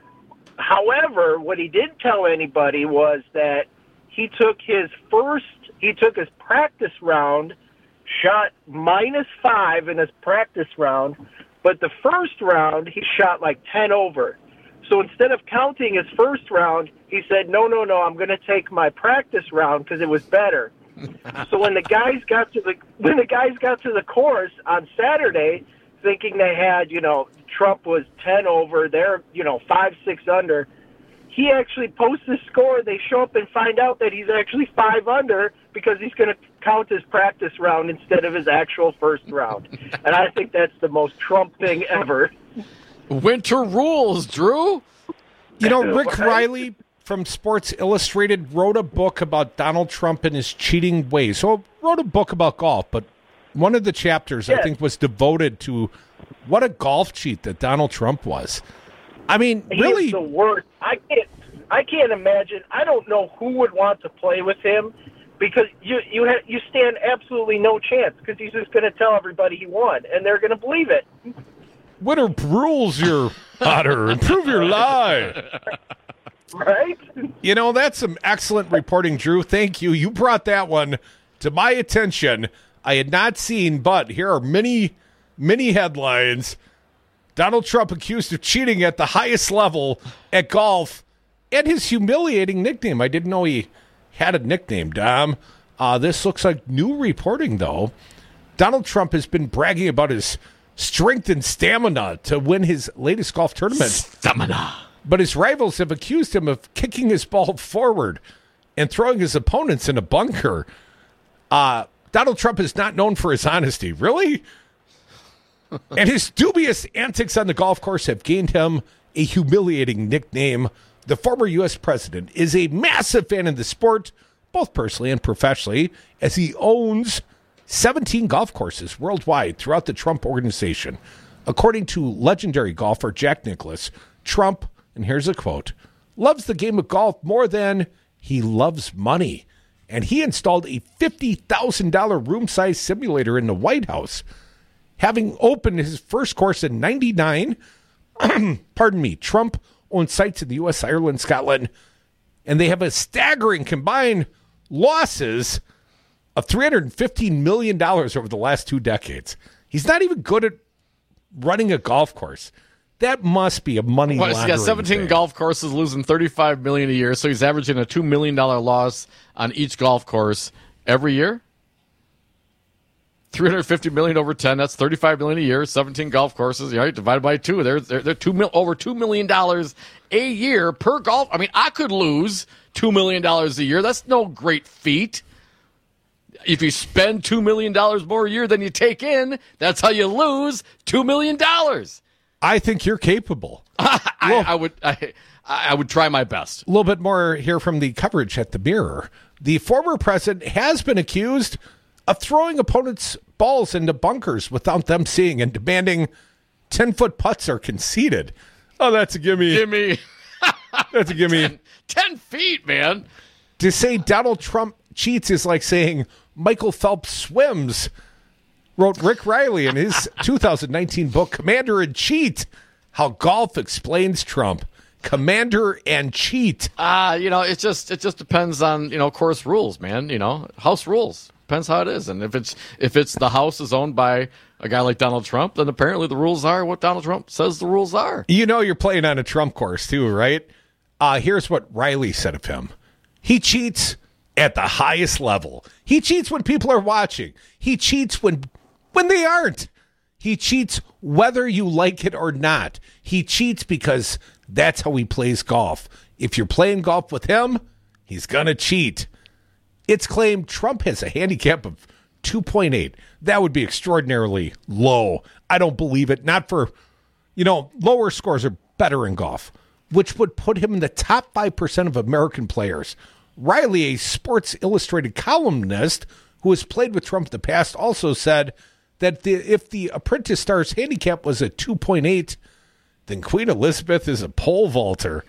However, what he didn't tell anybody was that he took his first, he took his practice round, shot minus five in his practice round, but the first round he shot like ten over. So instead of counting his first round, he said, no, no, no, I'm going to take my practice round because it was better. So when the guys got to the when the guys got to the course on Saturday, thinking they had, you know, Trump was ten over, they're, you know, five, six under, he actually posts his score. They show up and find out that he's actually five under because he's going to count his practice round instead of his actual first round. And I think that's the most Trump thing ever. Winter rules, Drew. You know, Rick Riley from Sports Illustrated wrote a book about Donald Trump and his cheating ways. So wrote a book about golf, but one of the chapters, Yes. I think, was devoted to what a golf cheat that Donald Trump was. I mean, He really, is the worst. I can't. I can't imagine. I don't know who would want to play with him because you you ha- you stand absolutely no chance because he's just going to tell everybody he won and they're going to believe it. winter rules your honor. Improve your lie. Right? You know, that's some excellent reporting, Drew. Thank you. You brought that one to my attention. I had not seen, but here are many, many headlines. Donald Trump accused of cheating at the highest level at golf, and his humiliating nickname. I didn't know he had a nickname, Dom. Uh, this looks like new reporting, though. Donald Trump has been bragging about his strength and stamina to win his latest golf tournament. Stamina. But his rivals have accused him of kicking his ball forward and throwing his opponents in a bunker. Uh, Donald Trump is not known for his honesty. Really? And his dubious antics on the golf course have gained him a humiliating nickname. The former U S president is a massive fan of the sport, both personally and professionally, as he owns seventeen golf courses worldwide throughout the Trump organization. According to legendary golfer Jack Nicklaus, Trump, and here's a quote, loves the game of golf more than he loves money. And he installed a fifty thousand dollars room-size simulator in the White House. Having opened his first course in ninety-nine, pardon me, Trump owns sites in the U S, Ireland, Scotland, and they have a staggering combined losses of three hundred fifteen million dollars over the last two decades. He's not even good at running a golf course. That must be a money Well, laundering he's got seventeen thing. golf courses, losing thirty-five million dollars a year, so he's averaging a two million dollars loss on each golf course every year. three hundred fifty million dollars over ten, that's thirty-five million dollars a year, seventeen golf courses, right, divided by two. They're, they're, they're two mil, over two million dollars a year per golf. I mean, I could lose two million dollars a year. That's no great feat. If you spend two million dollars more a year than you take in, that's how you lose two million dollars. I think you're capable. I, I would I, I would try my best. A little bit more here from the coverage at the Mirror. The former president has been accused of throwing opponents' balls into bunkers without them seeing and demanding ten-foot putts are conceded. Oh, that's a gimme. Gimme. That's a gimme. ten, ten feet, man. To say Donald Trump cheats is like saying Michael Phelps swims, wrote Rick Riley in his two thousand nineteen book, Commander and Cheat, How Golf Explains Trump. Commander and Cheat. Ah, uh, you know, it just it just depends on, you know, course rules, man. You know, house rules. Depends how it is. And if it's if it's the house is owned by a guy like Donald Trump, then apparently the rules are what Donald Trump says the rules are. You know you're playing on a Trump course too, right? Uh, here's what Riley said of him. He cheats at the highest level. He cheats when people are watching. He cheats when when they aren't. He cheats whether you like it or not. He cheats because that's how he plays golf. If you're playing golf with him, he's going to cheat. It's claimed Trump has a handicap of two point eight. That would be extraordinarily low. I don't believe it. Not for, you know, lower scores are better in golf, which would put him in the top five percent of American players. Riley, a Sports Illustrated columnist who has played with Trump in the past, also said that the, if the Apprentice star's handicap was a two point eight, then Queen Elizabeth is a pole vaulter.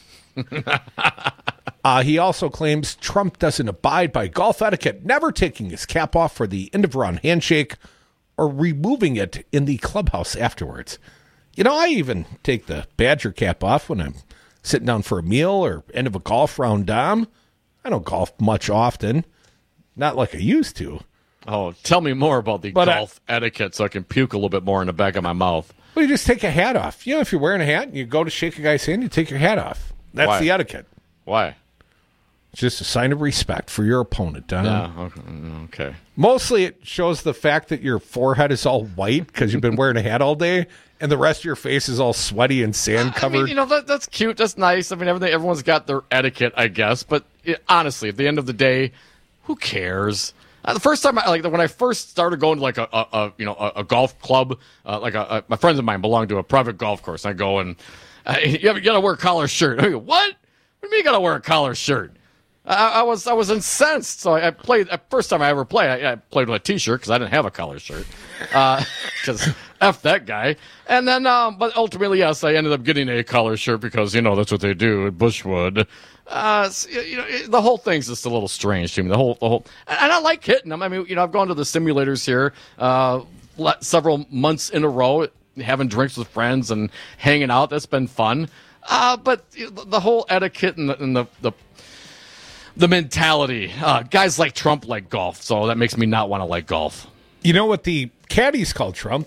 uh, he also claims Trump doesn't abide by golf etiquette, never taking his cap off for the end-of-round handshake or removing it in the clubhouse afterwards. You know, I even take the Badger cap off when I'm sitting down for a meal or end of a golf round, Dom. I don't golf much often, not like I used to. Oh, tell me more about the But I- golf etiquette so I can puke a little bit more in the back of my mouth. Well, you just take a hat off. You know, if you're wearing a hat and you go to shake a guy's hand, you take your hat off. That's Why? the etiquette. Why? It's just a sign of respect for your opponent, Don. Yeah, okay. okay. Mostly it shows the fact that your forehead is all white because you've been wearing a hat all day, and the rest of your face is all sweaty and sand covered. I mean, you know, that, that's cute. That's nice. I mean, everything, everyone's got their etiquette, I guess. But it, honestly, at the end of the day, who cares? Uh, the first time, I, like when I first started going to like a, a, a you know a, a golf club, uh, like a, a, my friends of mine belong to a private golf course. And I go and uh, you, have, you got to wear a collar shirt. I go, what? What do you mean you got to wear a collar shirt? I, I was I was incensed. So I, I played. The first time I ever played, I, I played with a T-shirt because I didn't have a collar shirt. Because uh, f that guy. And then, um, but ultimately, yes, I ended up getting a collar shirt because you know that's what they do at Bushwood. Uh, so, you know, it, the whole thing's just a little strange to me. The whole, the whole, and I like hitting them. I mean, you know, I've gone to the simulators here uh, le- several months in a row, having drinks with friends and hanging out. That's been fun. Uh, but you know, the whole etiquette and the and the, the the mentality, uh, guys like Trump like golf, so that makes me not want to like golf. You know what the caddies call Trump?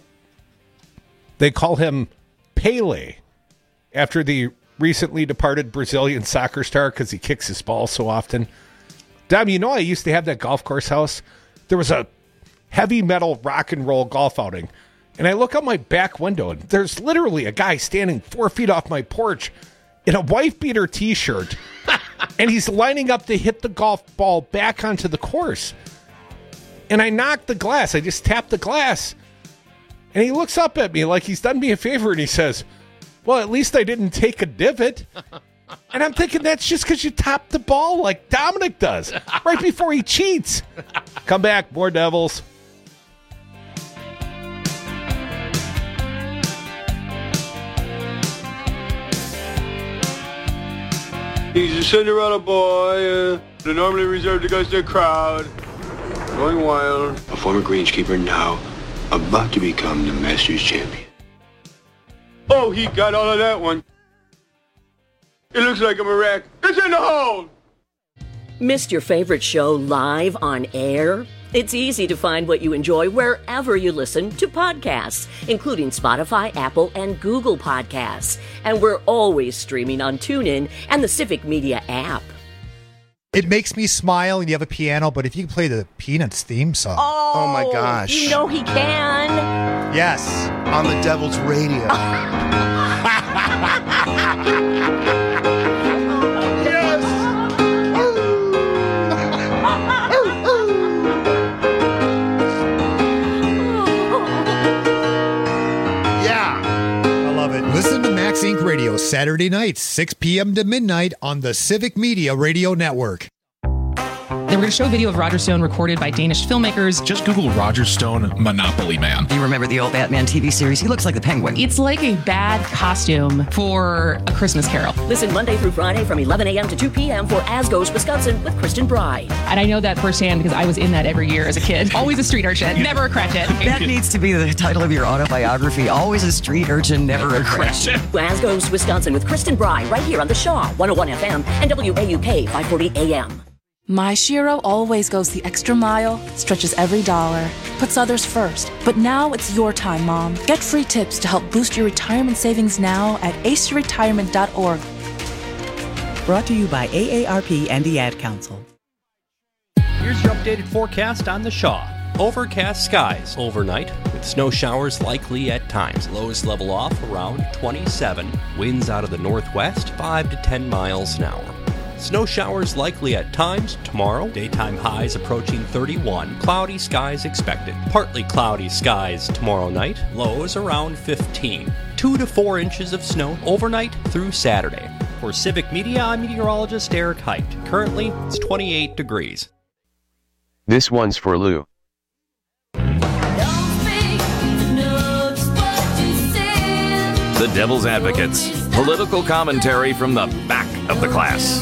They call him Pele, after the recently departed Brazilian soccer star because he kicks his ball so often. Dom, you know I used to have that golf course house? There was a heavy metal rock and roll golf outing, and I look out my back window, and there's literally a guy standing four feet off my porch in a wife-beater T-shirt, and he's lining up to hit the golf ball back onto the course. And I knocked the glass. I just tapped the glass, and he looks up at me like he's done me a favor, and he says, well, at least I didn't take a divot. And I'm thinking that's just because you tapped the ball like Dominic does right before he cheats. Come back, more Devils. He's a Cinderella boy. Uh, they're normally reserved against their crowd. Going wild. A former greenskeeper now about to become the Masters champion. Oh, he got all of that one. It looks like I'm a wreck. It's in the hole! Missed your favorite show live on air? It's easy to find what you enjoy wherever you listen to podcasts, including Spotify, Apple, and Google Podcasts. And we're always streaming on TuneIn and the Civic Media app. It makes me smile, and you have a piano, but if you can play the Peanuts theme song. Oh, oh my gosh. You know he can. Yes. On the Devil's Radio. Listen to Max Incorporated. Radio Saturday nights, six p.m. to midnight on the Civic Media Radio Network. They were going to show a video of Roger Stone recorded by Danish filmmakers. Just Google Roger Stone Monopoly Man. Do you remember the old Batman T V series? He looks like the Penguin. It's like a bad costume for A Christmas Carol. Listen Monday through Friday from eleven a.m. to two p.m. for As Goes Wisconsin with Kristen Bride. And I know that firsthand because I was in that every year as a kid. Always a street urchin, never a cratchit. That needs to be the title of your autobiography. Always a street urchin, never a cratchit. As Goes Wisconsin with Kristen Bride right here on the Shaw one oh one F M and W A U K five forty A M. My Shiro always goes the extra mile, stretches every dollar, puts others first. But now it's your time, Mom. Get free tips to help boost your retirement savings now at ace your retirement dot org. Brought to you by A A R P and the Ad Council. Here's your updated forecast on the Shaw. Overcast skies overnight with snow showers likely at times. Lows level off around twenty-seven. Winds out of the northwest five to ten miles an hour. Snow showers likely at times tomorrow. Daytime highs approaching thirty-one. Cloudy skies expected. Partly cloudy skies tomorrow night. Lows around fifteen. Two to four inches of snow overnight through Saturday. For Civic Media, I'm meteorologist Eric Height. Currently, it's twenty-eight degrees. This one's for Lou. The Devil's Advocates. Political commentary from the back of the class.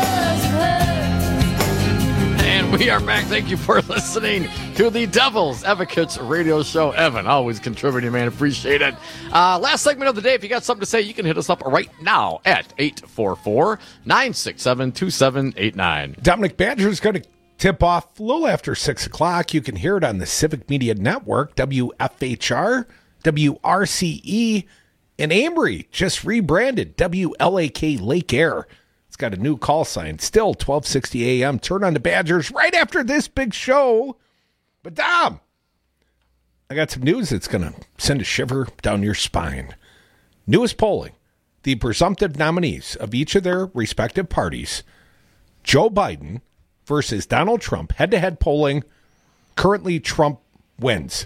And we are back. Thank you for listening to the Devil's Advocates radio show. Evan, always contributing, man. Appreciate it. Uh, last segment of the day. If you got something to say, you can hit us up right now at eight four four, nine six seven, two seven eight nine. Dominic Badger is going to tip off a little after six o'clock. You can hear it on the Civic Media Network, W F H R, W R C E, and Amory just rebranded W L A K Lake Air. It's got a new call sign. Still twelve sixty a.m. Turn on the Badgers right after this big show. But Dom, I got some news that's going to send a shiver down your spine. Newest polling. The presumptive nominees of each of their respective parties, Joe Biden versus Donald Trump, head-to-head polling. Currently, Trump wins.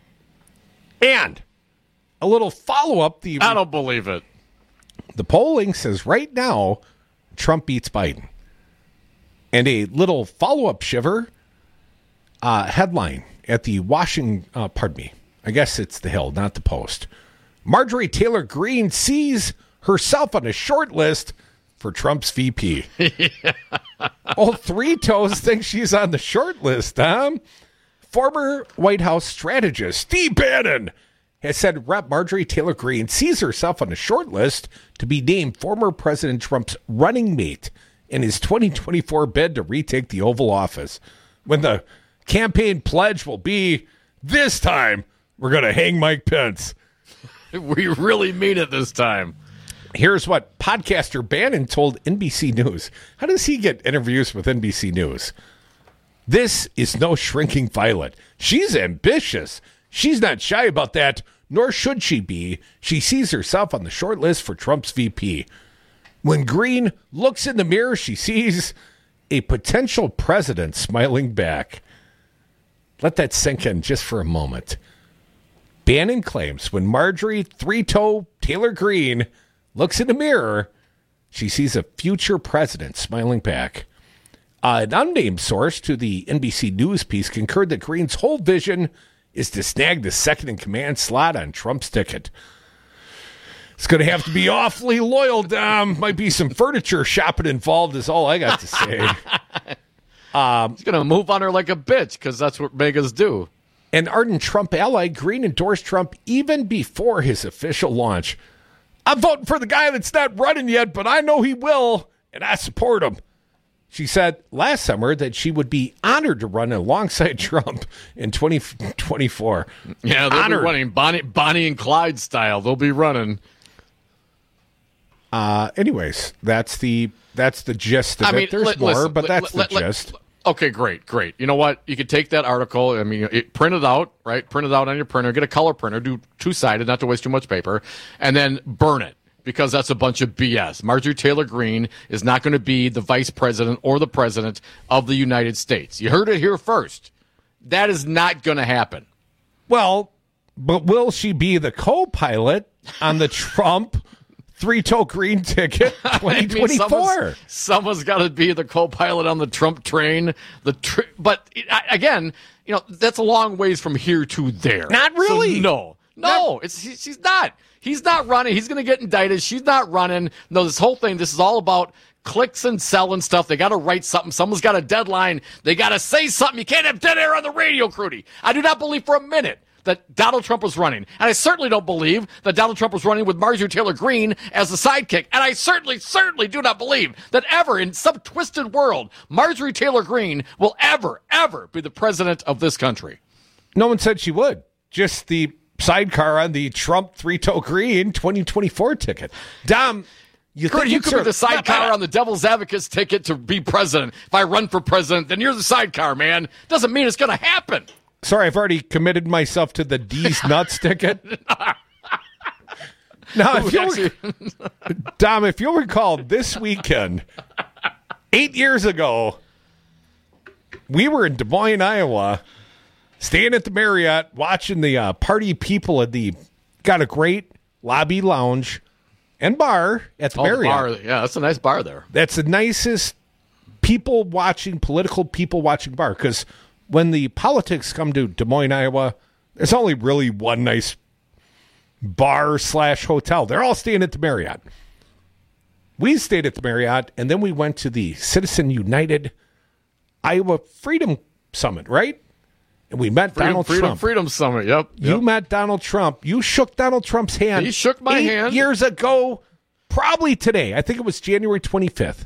And a little follow-up. The I don't believe it. The polling says right now, Trump beats Biden. And a little follow-up shiver uh, headline at the Washington, uh, pardon me, I guess it's the Hill, not the Post. Marjorie Taylor Greene sees herself on a short list for Trump's V P. Yeah. Oh, Three Toes thinks she's on the short list, huh? Former White House strategist Steve Bannon has said Rep Marjorie Taylor Greene sees herself on a short list to be named former President Trump's running mate in his twenty twenty-four bid to retake the Oval Office. When the campaign pledge will be, this time, we're going to hang Mike Pence. We really mean it this time. Here's what podcaster Bannon told N B C News. How does he get interviews with N B C News? This is no shrinking violet. She's ambitious. She's not shy about that, nor should she be. She sees herself on the short list for Trump's V P. When Greene looks in the mirror, she sees a potential president smiling back. Let that sink in just for a moment. Bannon claims when Marjorie Three-Toe Taylor Greene looks in the mirror, she sees a future president smiling back. Uh, an unnamed source to the N B C News piece concurred that Greene's whole vision is to snag the second-in-command slot on Trump's ticket. It's going to have to be awfully loyal, Dom. Might be some furniture shopping involved is all I got to say. Um, He's going to move on her like a bitch because that's what megas do. An ardent Trump ally, Greene endorsed Trump even before his official launch. I'm voting for the guy that's not running yet, but I know he will, and I support him. She said last summer that she would be honored to run alongside Trump in twenty twenty-four. Yeah, they'll honored. be running Bonnie, Bonnie and Clyde style. They'll be running. Uh, anyways, that's the that's the gist of I it. mean, There's li- more, listen, but li- that's li- the li- gist. Okay, great, great. You know what? You could take that article, I mean, it, print it out, right? Print it out on your printer, get a color printer, do two-sided, not to waste too much paper, and then burn it, because that's a bunch of B S. Marjorie Taylor Greene is not going to be the vice president or the president of the United States. You heard it here first. That is not going to happen. Well, but will she be the co-pilot on the Trump Three-Toe Greene ticket twenty twenty-four? I mean, someone's, someone's got to be the co-pilot on the Trump train. The tr- But, again, you know, that's a long ways from here to there. Not really. So no. No, not- it's she's not. He's not running. He's going to get indicted. She's not running. No, this whole thing, this is all about clicks and selling stuff. They got to write something. Someone's got a deadline. They got to say something. You can't have dead air on the radio, Crudy. I do not believe for a minute that Donald Trump was running. And I certainly don't believe that Donald Trump was running with Marjorie Taylor Greene as the sidekick. And I certainly, certainly do not believe that ever in some twisted world, Marjorie Taylor Greene will ever, ever be the president of this country. No one said she would. Just the sidecar on the Trump Three-Toe Greene twenty twenty-four ticket. Dom, You, Kurt, think you it's could be a- the sidecar on the Devil's Advocates ticket to be president. If I run for president, then you're the sidecar, man. Doesn't mean it's going to happen. Sorry, I've already committed myself to the D's nuts ticket. Now, if you'll, Dom, if you'll recall, this weekend, eight years ago, we were in Des Moines, Iowa, staying at the Marriott, watching the uh, party people at the, got a great lobby lounge and bar at the Oh, Marriott. the bar. Yeah, that's a nice bar there. That's the nicest people watching, political people watching bar. Because when the politics come to Des Moines, Iowa, there's only really one nice bar slash hotel. They're all staying at the Marriott. We stayed at the Marriott, and then we went to the Citizen United Iowa Freedom Summit, right? And we met Freedom, Donald Freedom, Trump. Freedom Summit, yep. You yep. met Donald Trump. You shook Donald Trump's hand. He shook my eight hand. years ago, probably today. I think it was January twenty-fifth.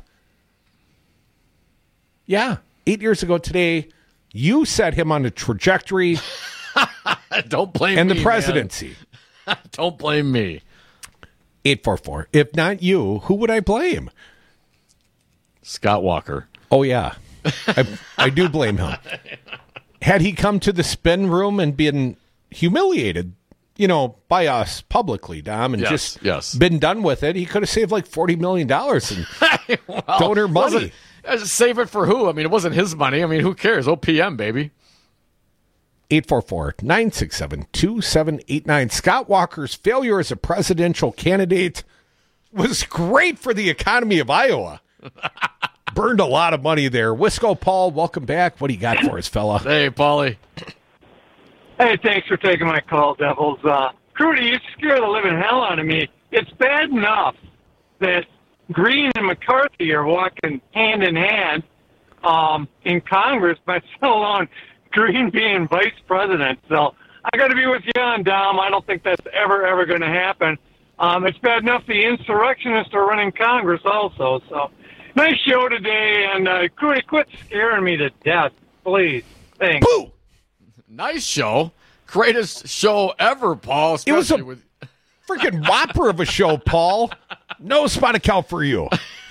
Yeah, eight years ago today, you set him on a trajectory. Don't blame and me, the presidency. man. Don't blame me. eight four four. If not you, who would I blame? Scott Walker. Oh, yeah. I, I do blame him. Had he come to the spin room and been humiliated, you know, by us publicly, Dom, and Yes, just yes. been done with it, he could have saved like forty million dollars in well, donor money. wasn't- uh, Save it for who? I mean, it wasn't his money. I mean, who cares? O P M, baby. eight four four, nine six seven, two seven eight nine. Scott Walker's failure as a presidential candidate was great for the economy of Iowa. Burned a lot of money there. Wisco Paul, welcome back. What do you got for us, fella? Hey, Paulie. Hey, thanks for taking my call, Devils. Uh, Crudy, you scare the living hell out of me. It's bad enough that Green and McCarthy are walking hand in hand um, in Congress, but still alone Green being vice president. So I got to be with you on Dom. I don't think that's ever, ever going to happen. Um, it's bad enough the insurrectionists are running Congress also. So nice show today, and uh, Crudy, quit scaring me to death, please. Thanks. Boo! Nice show. Greatest show ever, Paul. It was a especially with freaking whopper of a show, Paul. No spotted cow for you.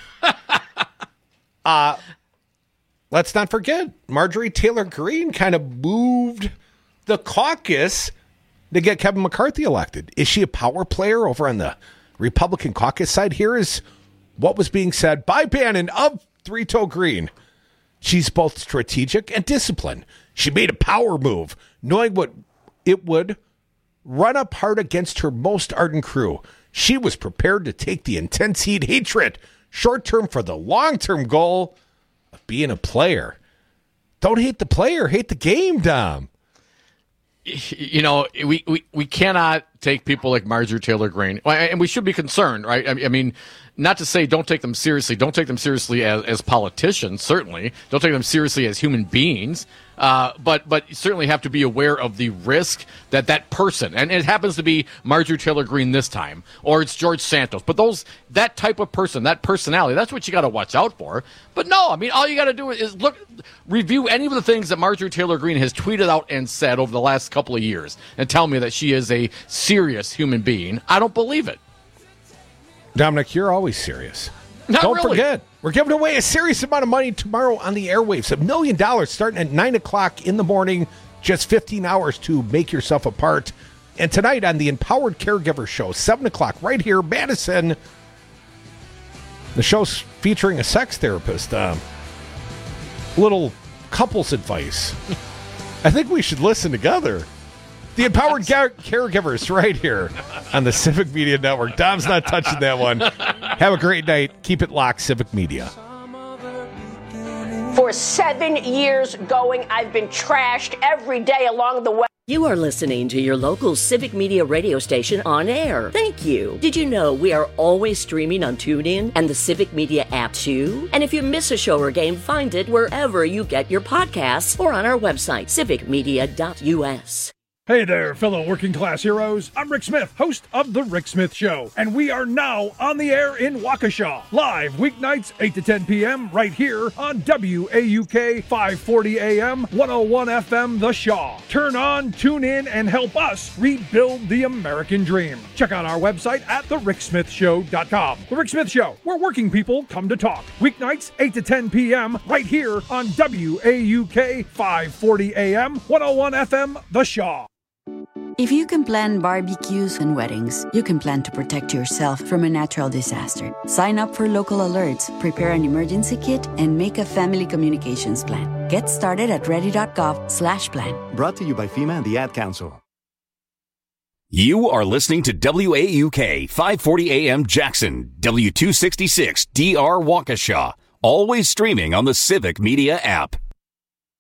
Uh, let's not forget, Marjorie Taylor Greene kind of moved the caucus to get Kevin McCarthy elected. Is she a power player over on the Republican caucus side? Here is what was being said by Bannon of Three Toe Green. She's both strategic and disciplined. She made a power move, knowing what it would run up hard against her most ardent crew. She was prepared to take the intense heat, hatred, short-term for the long-term goal of being a player. Don't hate the player, hate the game, Dom. you know, we, we, we cannot take people like Marjorie Taylor Greene, and we should be concerned, right? I mean, not to say don't take them seriously. Don't take them seriously as, as politicians, certainly. Don't take them seriously as human beings. Uh, but but you certainly have to be aware of the risk that that person, and it happens to be Marjorie Taylor Greene this time, or it's George Santos. But those that type of person, that personality, that's what you got to watch out for. But no, I mean, all you got to do is look, review any of the things that Marjorie Taylor Greene has tweeted out and said over the last couple of years, and tell me that she is a serious human being. I don't believe it. Dominic, you're always serious. Not Don't really. forget, we're giving away a serious amount of money tomorrow on the airwaves. A million dollars starting at nine o'clock in the morning. Just fifteen hours to make yourself a part. And tonight on the Empowered Caregiver Show, seven o'clock, right here, Madison. The show's featuring a sex therapist. Um, little couples advice. I think we should listen together. The Empowered Care- Caregivers right here on the Civic Media Network. Dom's not touching that one. Have a great night. Keep it locked, Civic Media. For seven years going, I've been trashed every day along the way. You are listening to your local Civic Media radio station on air. Thank you. Did you know we are always streaming on TuneIn and the Civic Media app too? And if you miss a show or game, find it wherever you get your podcasts or on our website, civic media dot u s. Hey there, fellow working class heroes. I'm Rick Smith, host of The Rick Smith Show, and we are now on the air in Waukesha, live weeknights eight to ten p.m. right here on W A U K five forty A M, one oh one F M The Shaw. Turn on, tune in, and help us rebuild the American dream. Check out our website at the rick smith show dot com. The Rick Smith Show, where working people come to talk. Weeknights eight to ten p.m. right here on W A U K five forty A M, one oh one F M The Shaw. If you can plan barbecues and weddings, you can plan to protect yourself from a natural disaster. Sign up for local alerts, prepare an emergency kit, and make a family communications plan. Get started at ready.gov slash plan. Brought to you by FEMA and the Ad Council. You are listening to W A U K five forty A M Jackson, W two sixty-six D R Waukesha, always streaming on the Civic Media app.